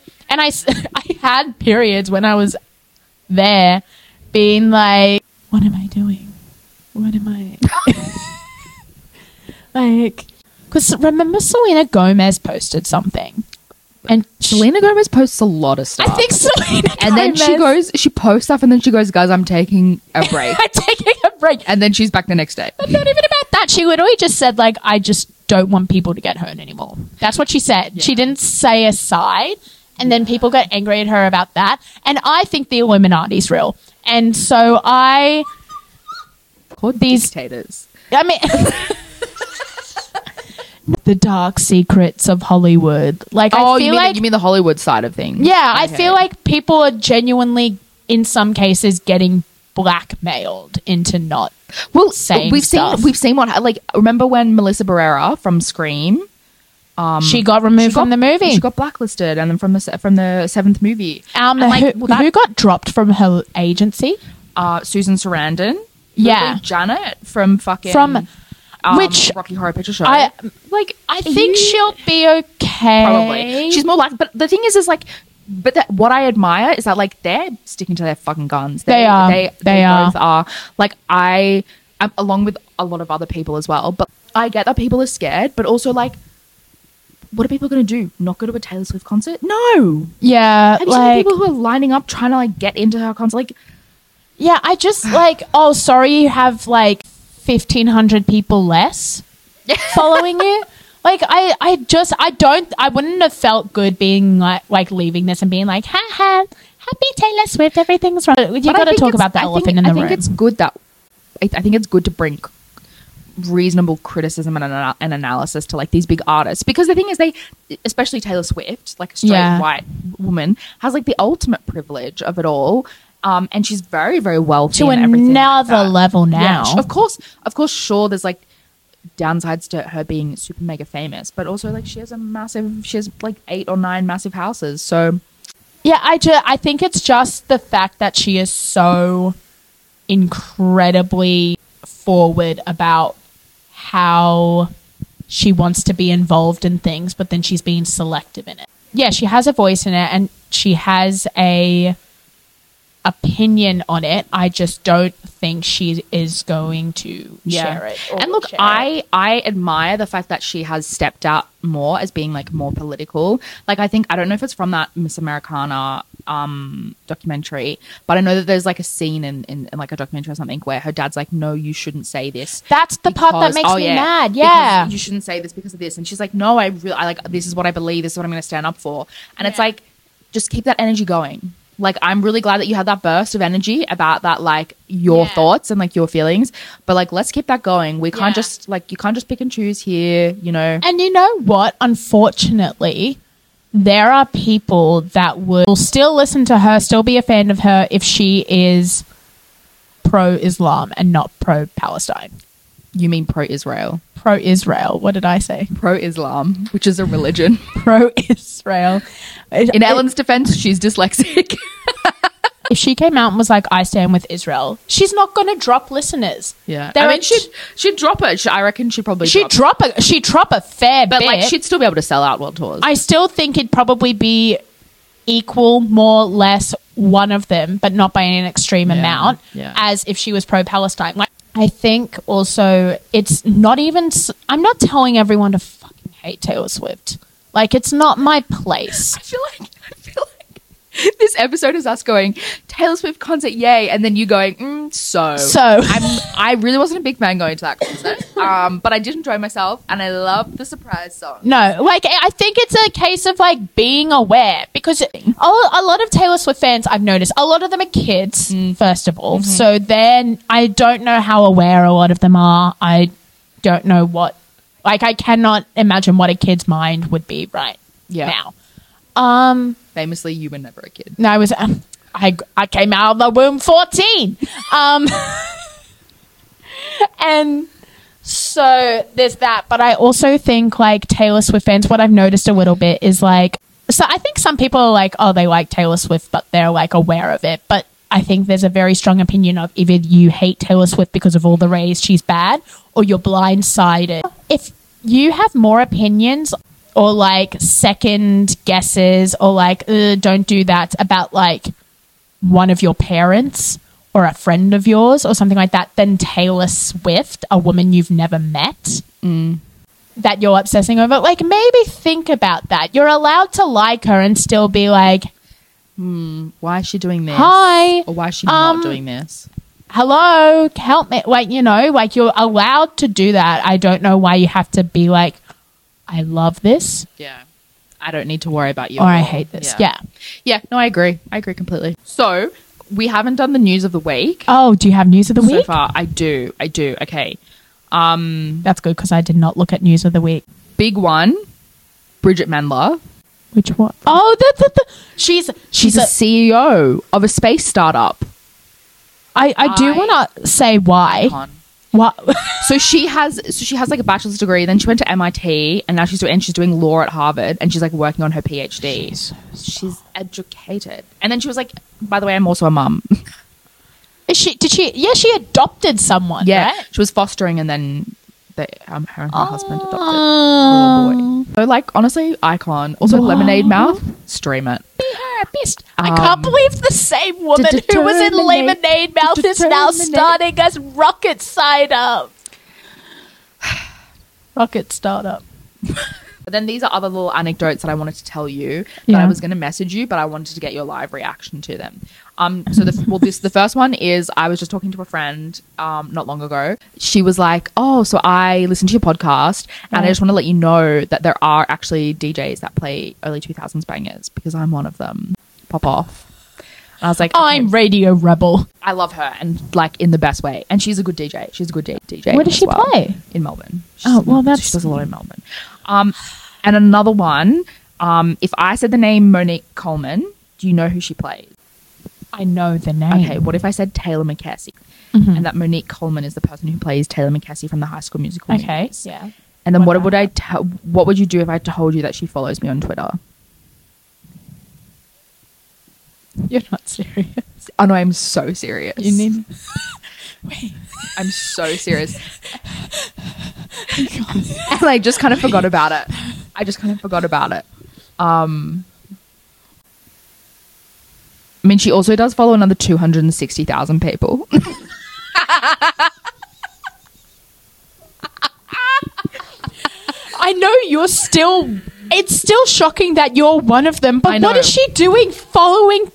[SPEAKER 4] had periods when I was there being like, what am I doing? What am I... like... Because remember Selena Gomez posted something? And
[SPEAKER 3] Selena Gomez posts a lot of stuff.
[SPEAKER 4] I think Selena Gomez...
[SPEAKER 3] And then she posts stuff and then she goes, guys, I'm taking a break.
[SPEAKER 4] I'm taking a break.
[SPEAKER 3] And then she's back the next day.
[SPEAKER 4] But not even about that. She literally just said, like, I just don't want people to get hurt anymore. That's what she said. Yeah. She didn't say a side. And then people got angry at her about that. And I think the Illuminati's real. And so I...
[SPEAKER 3] Called these dictators.
[SPEAKER 4] I mean... the dark secrets of Hollywood. Like, I feel
[SPEAKER 3] you mean the Hollywood side of things?
[SPEAKER 4] Yeah, okay. I feel like people are genuinely, in some cases, getting blackmailed into not
[SPEAKER 3] Well,
[SPEAKER 4] saying
[SPEAKER 3] we've
[SPEAKER 4] stuff.
[SPEAKER 3] seen what, like, remember when Melissa Barrera from Scream,
[SPEAKER 4] she got removed from the movie.
[SPEAKER 3] she got blacklisted, and then from the seventh movie, and, like,
[SPEAKER 4] who got dropped from her agency?
[SPEAKER 3] Susan Sarandon,
[SPEAKER 4] Yeah.
[SPEAKER 3] Janet from fucking
[SPEAKER 4] which
[SPEAKER 3] Rocky Horror Picture Show.
[SPEAKER 4] I think she'll be okay.
[SPEAKER 3] Probably. She's more like, but the thing is like, but what I admire is that, like, they're sticking to their fucking guns.
[SPEAKER 4] They are.
[SPEAKER 3] They both are. Like, I'm along with a lot of other people as well, but I get that people are scared, but also, like, what are people going to do? Not go to a Taylor Swift concert? No.
[SPEAKER 4] Yeah,
[SPEAKER 3] Have you seen the people who are lining up trying to, like, get into her concert? Like,
[SPEAKER 4] yeah, I just like, oh, sorry, you have like 1,500 people less following you. Like, I wouldn't have felt good being like leaving this and being like, ha ha, happy Taylor Swift, everything's right. You got to talk about the elephant in the room.
[SPEAKER 3] I think it's good that I think it's good to bring reasonable criticism and analysis to, like, these big artists, because the thing is, they, especially Taylor Swift, like a straight white woman, has, like, the ultimate privilege of it all. And she's very, very wealthy
[SPEAKER 4] to
[SPEAKER 3] and everything
[SPEAKER 4] another
[SPEAKER 3] like that.
[SPEAKER 4] level now.
[SPEAKER 3] Yeah, of course, sure, there's, like, downsides to her being super mega famous, but also, like, she has like 8 or 9 massive houses. So
[SPEAKER 4] Yeah, I think it's just the fact that she is so incredibly forward about how she wants to be involved in things, but then she's being selective in it. Yeah, she has a voice in it and she has a opinion on it. I just don't think she is going to share it.
[SPEAKER 3] And look, I admire the fact that she has stepped out more as being, like, more political. Like, I don't know if it's from that Miss Americana documentary, but I know that there's, like, a scene in like a documentary or something where her dad's like, no, you shouldn't say this.
[SPEAKER 4] That's the part that makes me mad. Yeah,
[SPEAKER 3] because you shouldn't say this because of this. And she's like, no, I like, this is what I believe, this is what I'm going to stand up for. And it's like, just keep that energy going. Like, I'm really glad that you had that burst of energy about that, like, your thoughts and, like, your feelings. But, like, let's keep that going. We can't just, like, you can't just pick and choose here, you know.
[SPEAKER 4] And you know what? Unfortunately, there are people that will still listen to her, still be a fan of her if she is pro-Islam and not pro-Palestine.
[SPEAKER 3] You mean pro-Israel?
[SPEAKER 4] Pro-Israel. What did I say?
[SPEAKER 3] Pro-Islam, which is a religion.
[SPEAKER 4] Pro-Israel.
[SPEAKER 3] In Ellen's defense, she's dyslexic.
[SPEAKER 4] If she came out and was like, I stand with Israel, she's not going to drop listeners.
[SPEAKER 3] Yeah.
[SPEAKER 4] There
[SPEAKER 3] I mean, she'd drop it. I reckon she'd probably
[SPEAKER 4] she'd drop a fair
[SPEAKER 3] but,
[SPEAKER 4] bit.
[SPEAKER 3] like, she'd still be able to sell out world tours.
[SPEAKER 4] I still think it'd probably be equal, more, less, one of them, but not by an extreme amount, as if she was pro-Palestine. Like, I think also it's not even... I'm not telling everyone to fucking hate Taylor Swift. Like, it's not my place.
[SPEAKER 3] I feel like this episode is us going, Taylor Swift concert, yay, and then you going, so. I really wasn't a big fan going to that concert, but I did enjoy myself, and I loved the surprise song.
[SPEAKER 4] No, like, I think it's a case of, like, being aware, because a lot of Taylor Swift fans, I've noticed, a lot of them are kids, first of all, so then I don't know how aware a lot of them are. I don't know what, like, I cannot imagine what a kid's mind would be now.
[SPEAKER 3] Famously, you were never a kid.
[SPEAKER 4] No, I was. I came out of the womb 14. And so there's that. But I also think, like, Taylor Swift fans, what I've noticed a little bit is, like, so I think some people are like, oh, they like Taylor Swift, but they're, like, aware of it. But I think there's a very strong opinion of either you hate Taylor Swift because of all the rays she's bad, or you're blindsided. If you have more opinions or, like, second guesses or, like, don't do that about, like, one of your parents or a friend of yours or something like that, than Taylor Swift, a woman you've never met, that you're obsessing over. Like, maybe think about that. You're allowed to like her and still be like,
[SPEAKER 3] why is she doing this?
[SPEAKER 4] Hi.
[SPEAKER 3] Or why is she not doing this?
[SPEAKER 4] Hello, help me. Like, you know, like, you're allowed to do that. I don't know why you have to be like, I love this.
[SPEAKER 3] Yeah. I don't need to worry about you.
[SPEAKER 4] Or I hate this. Yeah.
[SPEAKER 3] Yeah, no, I agree. I agree completely. So, we haven't done the news of the week.
[SPEAKER 4] Oh, do you have news of the
[SPEAKER 3] So
[SPEAKER 4] week?
[SPEAKER 3] far, I do. Okay.
[SPEAKER 4] That's good, because I did not look at news of the week.
[SPEAKER 3] Big one, Bridget Mendler.
[SPEAKER 4] Which one? Oh, she's
[SPEAKER 3] She's a CEO of a space startup.
[SPEAKER 4] I do want to say why.
[SPEAKER 3] Icon.
[SPEAKER 4] What?
[SPEAKER 3] So she has like a bachelor's degree. Then she went to MIT, and now she's doing law at Harvard, and she's like working on her PhD. She's educated. And then she was like, by the way, I'm also a mum.
[SPEAKER 4] Did she? Yeah, she adopted someone.
[SPEAKER 3] Yeah,
[SPEAKER 4] right?
[SPEAKER 3] she was fostering, and then her and her husband adopted a
[SPEAKER 4] Oh.
[SPEAKER 3] little boy. So like honestly, icon. Also, Lemonade Mouth, stream it.
[SPEAKER 4] Be her best. I can't believe the same woman who was in
[SPEAKER 3] Determinate-
[SPEAKER 4] Lemonade Mouth is now
[SPEAKER 3] Determinate-
[SPEAKER 4] starting as Rocket Startup. Rocket Startup.
[SPEAKER 3] But then these are other little anecdotes that I wanted to tell you that
[SPEAKER 4] Yeah.
[SPEAKER 3] I was going to message you, but I wanted to get your live reaction to them. So the first one is I was just talking to a friend not long ago. She was like, "Oh, so I listened to your podcast, and I just want to let you know that there are actually DJs that play early 2000s bangers because I'm one of them. Pop off." And I was like,
[SPEAKER 4] I'm
[SPEAKER 3] okay.
[SPEAKER 4] Radio Rebel.
[SPEAKER 3] I love her, and like in the best way. And she's a good DJ. She's a good DJ.
[SPEAKER 4] Where does
[SPEAKER 3] as
[SPEAKER 4] she
[SPEAKER 3] well.
[SPEAKER 4] play?
[SPEAKER 3] In Melbourne.
[SPEAKER 4] Oh, well, that's-
[SPEAKER 3] she does a lot in Melbourne. And another one. If I said the name Monique Coleman, do you know who she plays?
[SPEAKER 4] I know the name.
[SPEAKER 3] Okay. What if I said Taylor McKessie,
[SPEAKER 4] Mhm.
[SPEAKER 3] and that Monique Coleman is the person who plays Taylor McKessie from the High School Musical?
[SPEAKER 4] Okay.
[SPEAKER 3] movies?
[SPEAKER 4] Yeah.
[SPEAKER 3] And then
[SPEAKER 4] What
[SPEAKER 3] what would
[SPEAKER 4] about
[SPEAKER 3] what would you do if I told you that she follows me on Twitter?
[SPEAKER 4] You're not serious.
[SPEAKER 3] Oh no, I'm so serious.
[SPEAKER 4] You need. Wait.
[SPEAKER 3] I'm so serious. And I just kind of forgot about it. I mean, she also does follow another 260,000 people.
[SPEAKER 4] I know you're still. It's still shocking that you're one of them,
[SPEAKER 3] I
[SPEAKER 4] but
[SPEAKER 3] know.
[SPEAKER 4] what is she doing following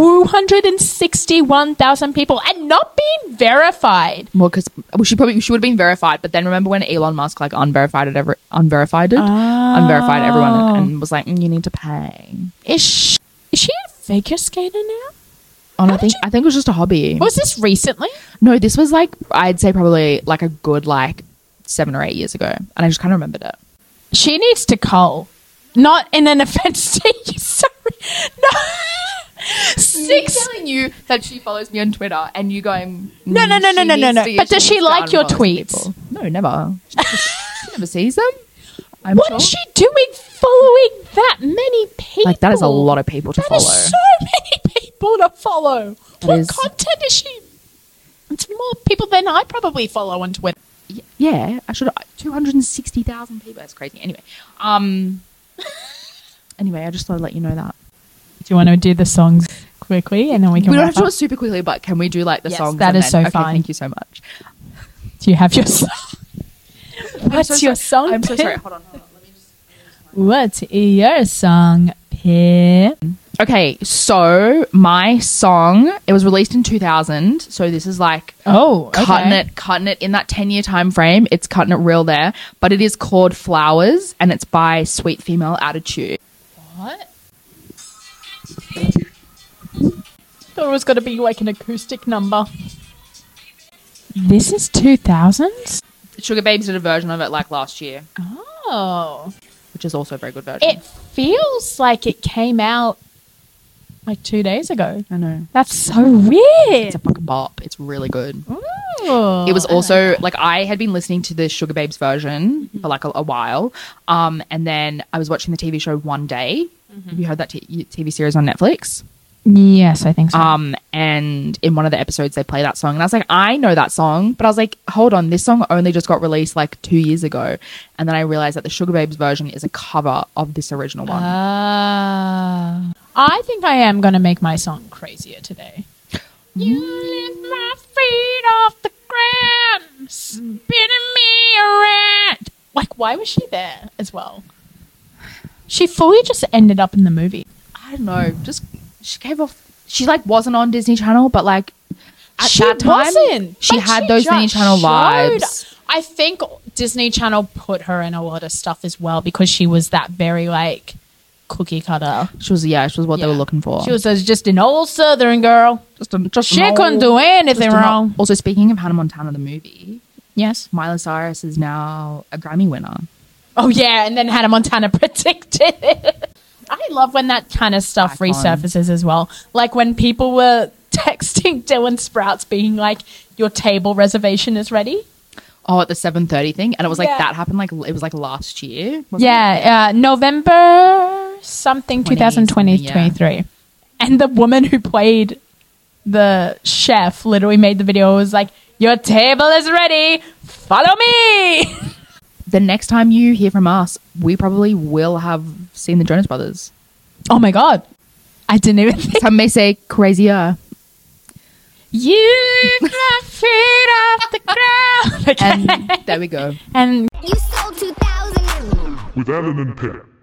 [SPEAKER 4] 261,000 people and not being verified?
[SPEAKER 3] Well, because she would have been verified, but then remember when Elon Musk like unverified everyone and was like, you need to pay.
[SPEAKER 4] Is she a figure skater now?
[SPEAKER 3] And
[SPEAKER 4] How did
[SPEAKER 3] I think it was just a hobby.
[SPEAKER 4] Was this recently?
[SPEAKER 3] No, this was like I'd say probably like a good like 7 or 8 years ago, and I just kind of remembered it.
[SPEAKER 4] She needs to cull. Not in an offense to you, sorry. No.
[SPEAKER 3] Telling you that she follows me on Twitter, and you going
[SPEAKER 4] No.
[SPEAKER 3] she needs to-
[SPEAKER 4] But does she
[SPEAKER 3] needs to
[SPEAKER 4] like your
[SPEAKER 3] unfollow some
[SPEAKER 4] tweets?
[SPEAKER 3] people. No, never. She never sees them. I'm
[SPEAKER 4] What
[SPEAKER 3] sure.
[SPEAKER 4] is she doing following that many people?
[SPEAKER 3] Like that is a lot of people to
[SPEAKER 4] That
[SPEAKER 3] follow.
[SPEAKER 4] is so many people to follow. What
[SPEAKER 3] is-
[SPEAKER 4] content is she? It's more people than I probably follow on Twitter.
[SPEAKER 3] Yeah, I should. 260,000 people. That's crazy. Anyway, I just thought I'd let you know that.
[SPEAKER 4] Do you want to do the songs quickly and then we can
[SPEAKER 3] We don't
[SPEAKER 4] wrap
[SPEAKER 3] have to do
[SPEAKER 4] up?
[SPEAKER 3] it super quickly, but can we do like the
[SPEAKER 4] Yes,
[SPEAKER 3] songs?
[SPEAKER 4] that
[SPEAKER 3] and
[SPEAKER 4] is
[SPEAKER 3] then-
[SPEAKER 4] so
[SPEAKER 3] okay,
[SPEAKER 4] fine.
[SPEAKER 3] Thank you so much.
[SPEAKER 4] Do you have your song? What's
[SPEAKER 3] I'm so
[SPEAKER 4] your
[SPEAKER 3] sorry.
[SPEAKER 4] song?
[SPEAKER 3] I'm so
[SPEAKER 4] Pip?
[SPEAKER 3] sorry. Hold on.
[SPEAKER 4] What's your song, Pip?
[SPEAKER 3] Okay, so my song, it was released in 2000. So this is like
[SPEAKER 4] Oh,
[SPEAKER 3] cutting it in that 10-year time frame. It's cutting it real there, but it is called Flowers, and it's by Sweet Female Attitude.
[SPEAKER 4] What? Thought it was going to be like an acoustic number. This is 2000s?
[SPEAKER 3] Sugar Babes did a version of it like last year,
[SPEAKER 4] Oh.
[SPEAKER 3] which is also a very good version.
[SPEAKER 4] It feels like it came out like 2 days ago.
[SPEAKER 3] I know.
[SPEAKER 4] That's so weird.
[SPEAKER 3] It's a fucking bop. It's really good.
[SPEAKER 4] Ooh.
[SPEAKER 3] It was also like I had been listening to the Sugar Babes version for like a while, and then I was watching the TV show One Day. Have you heard that TV series on Netflix?
[SPEAKER 4] Yes, I think so.
[SPEAKER 3] And in one of the episodes they play that song, and I was like, I know that song, but I was like, hold on, this song only just got released like 2 years ago, and then I realized that the Sugar Babes version is a cover of this original one.
[SPEAKER 4] I think I am going to make my song crazier today. You lift my feet off the ground, spinning me around. Like, why was she there as well? She fully just ended up in the movie.
[SPEAKER 3] I don't know, just she gave off. She like wasn't on Disney Channel, but like at
[SPEAKER 4] She
[SPEAKER 3] that time,
[SPEAKER 4] wasn't,
[SPEAKER 3] she
[SPEAKER 4] but
[SPEAKER 3] had
[SPEAKER 4] she
[SPEAKER 3] those
[SPEAKER 4] just
[SPEAKER 3] Disney Channel
[SPEAKER 4] showed-
[SPEAKER 3] vibes.
[SPEAKER 4] I think Disney Channel put her in a lot of stuff as well because she was that very like cookie cutter.
[SPEAKER 3] She was what they were looking for.
[SPEAKER 4] She was just an old Southern girl.
[SPEAKER 3] just
[SPEAKER 4] She
[SPEAKER 3] an
[SPEAKER 4] couldn't
[SPEAKER 3] old-
[SPEAKER 4] do anything
[SPEAKER 3] just an
[SPEAKER 4] wrong.
[SPEAKER 3] old- Also, speaking of Hannah Montana, the movie,
[SPEAKER 4] Yes.
[SPEAKER 3] Miley Cyrus is now a Grammy winner.
[SPEAKER 4] Oh yeah, and then Hannah Montana predicted it. I love when that kind of stuff
[SPEAKER 3] Icon.
[SPEAKER 4] resurfaces as well. Like when people were texting Dylan Sprouts being like, your table reservation is ready.
[SPEAKER 3] Oh, at the 7:30 thing, and it was like
[SPEAKER 4] Yeah.
[SPEAKER 3] that happened like it was like last year. Wasn't it?
[SPEAKER 4] Yeah, November something
[SPEAKER 3] 20
[SPEAKER 4] 2020
[SPEAKER 3] something, yeah.
[SPEAKER 4] 23. And the woman who played the chef literally made the video. It was like, your table is ready. Follow me.
[SPEAKER 3] The next time you hear from us, we probably will have seen the Jonas Brothers.
[SPEAKER 4] Oh my God. I didn't even think.
[SPEAKER 3] Some may say crazier.
[SPEAKER 4] You lift my feet off the ground. Okay.
[SPEAKER 3] And there we go.
[SPEAKER 4] And
[SPEAKER 1] You sold 2,000.
[SPEAKER 5] With Ellen and Pip.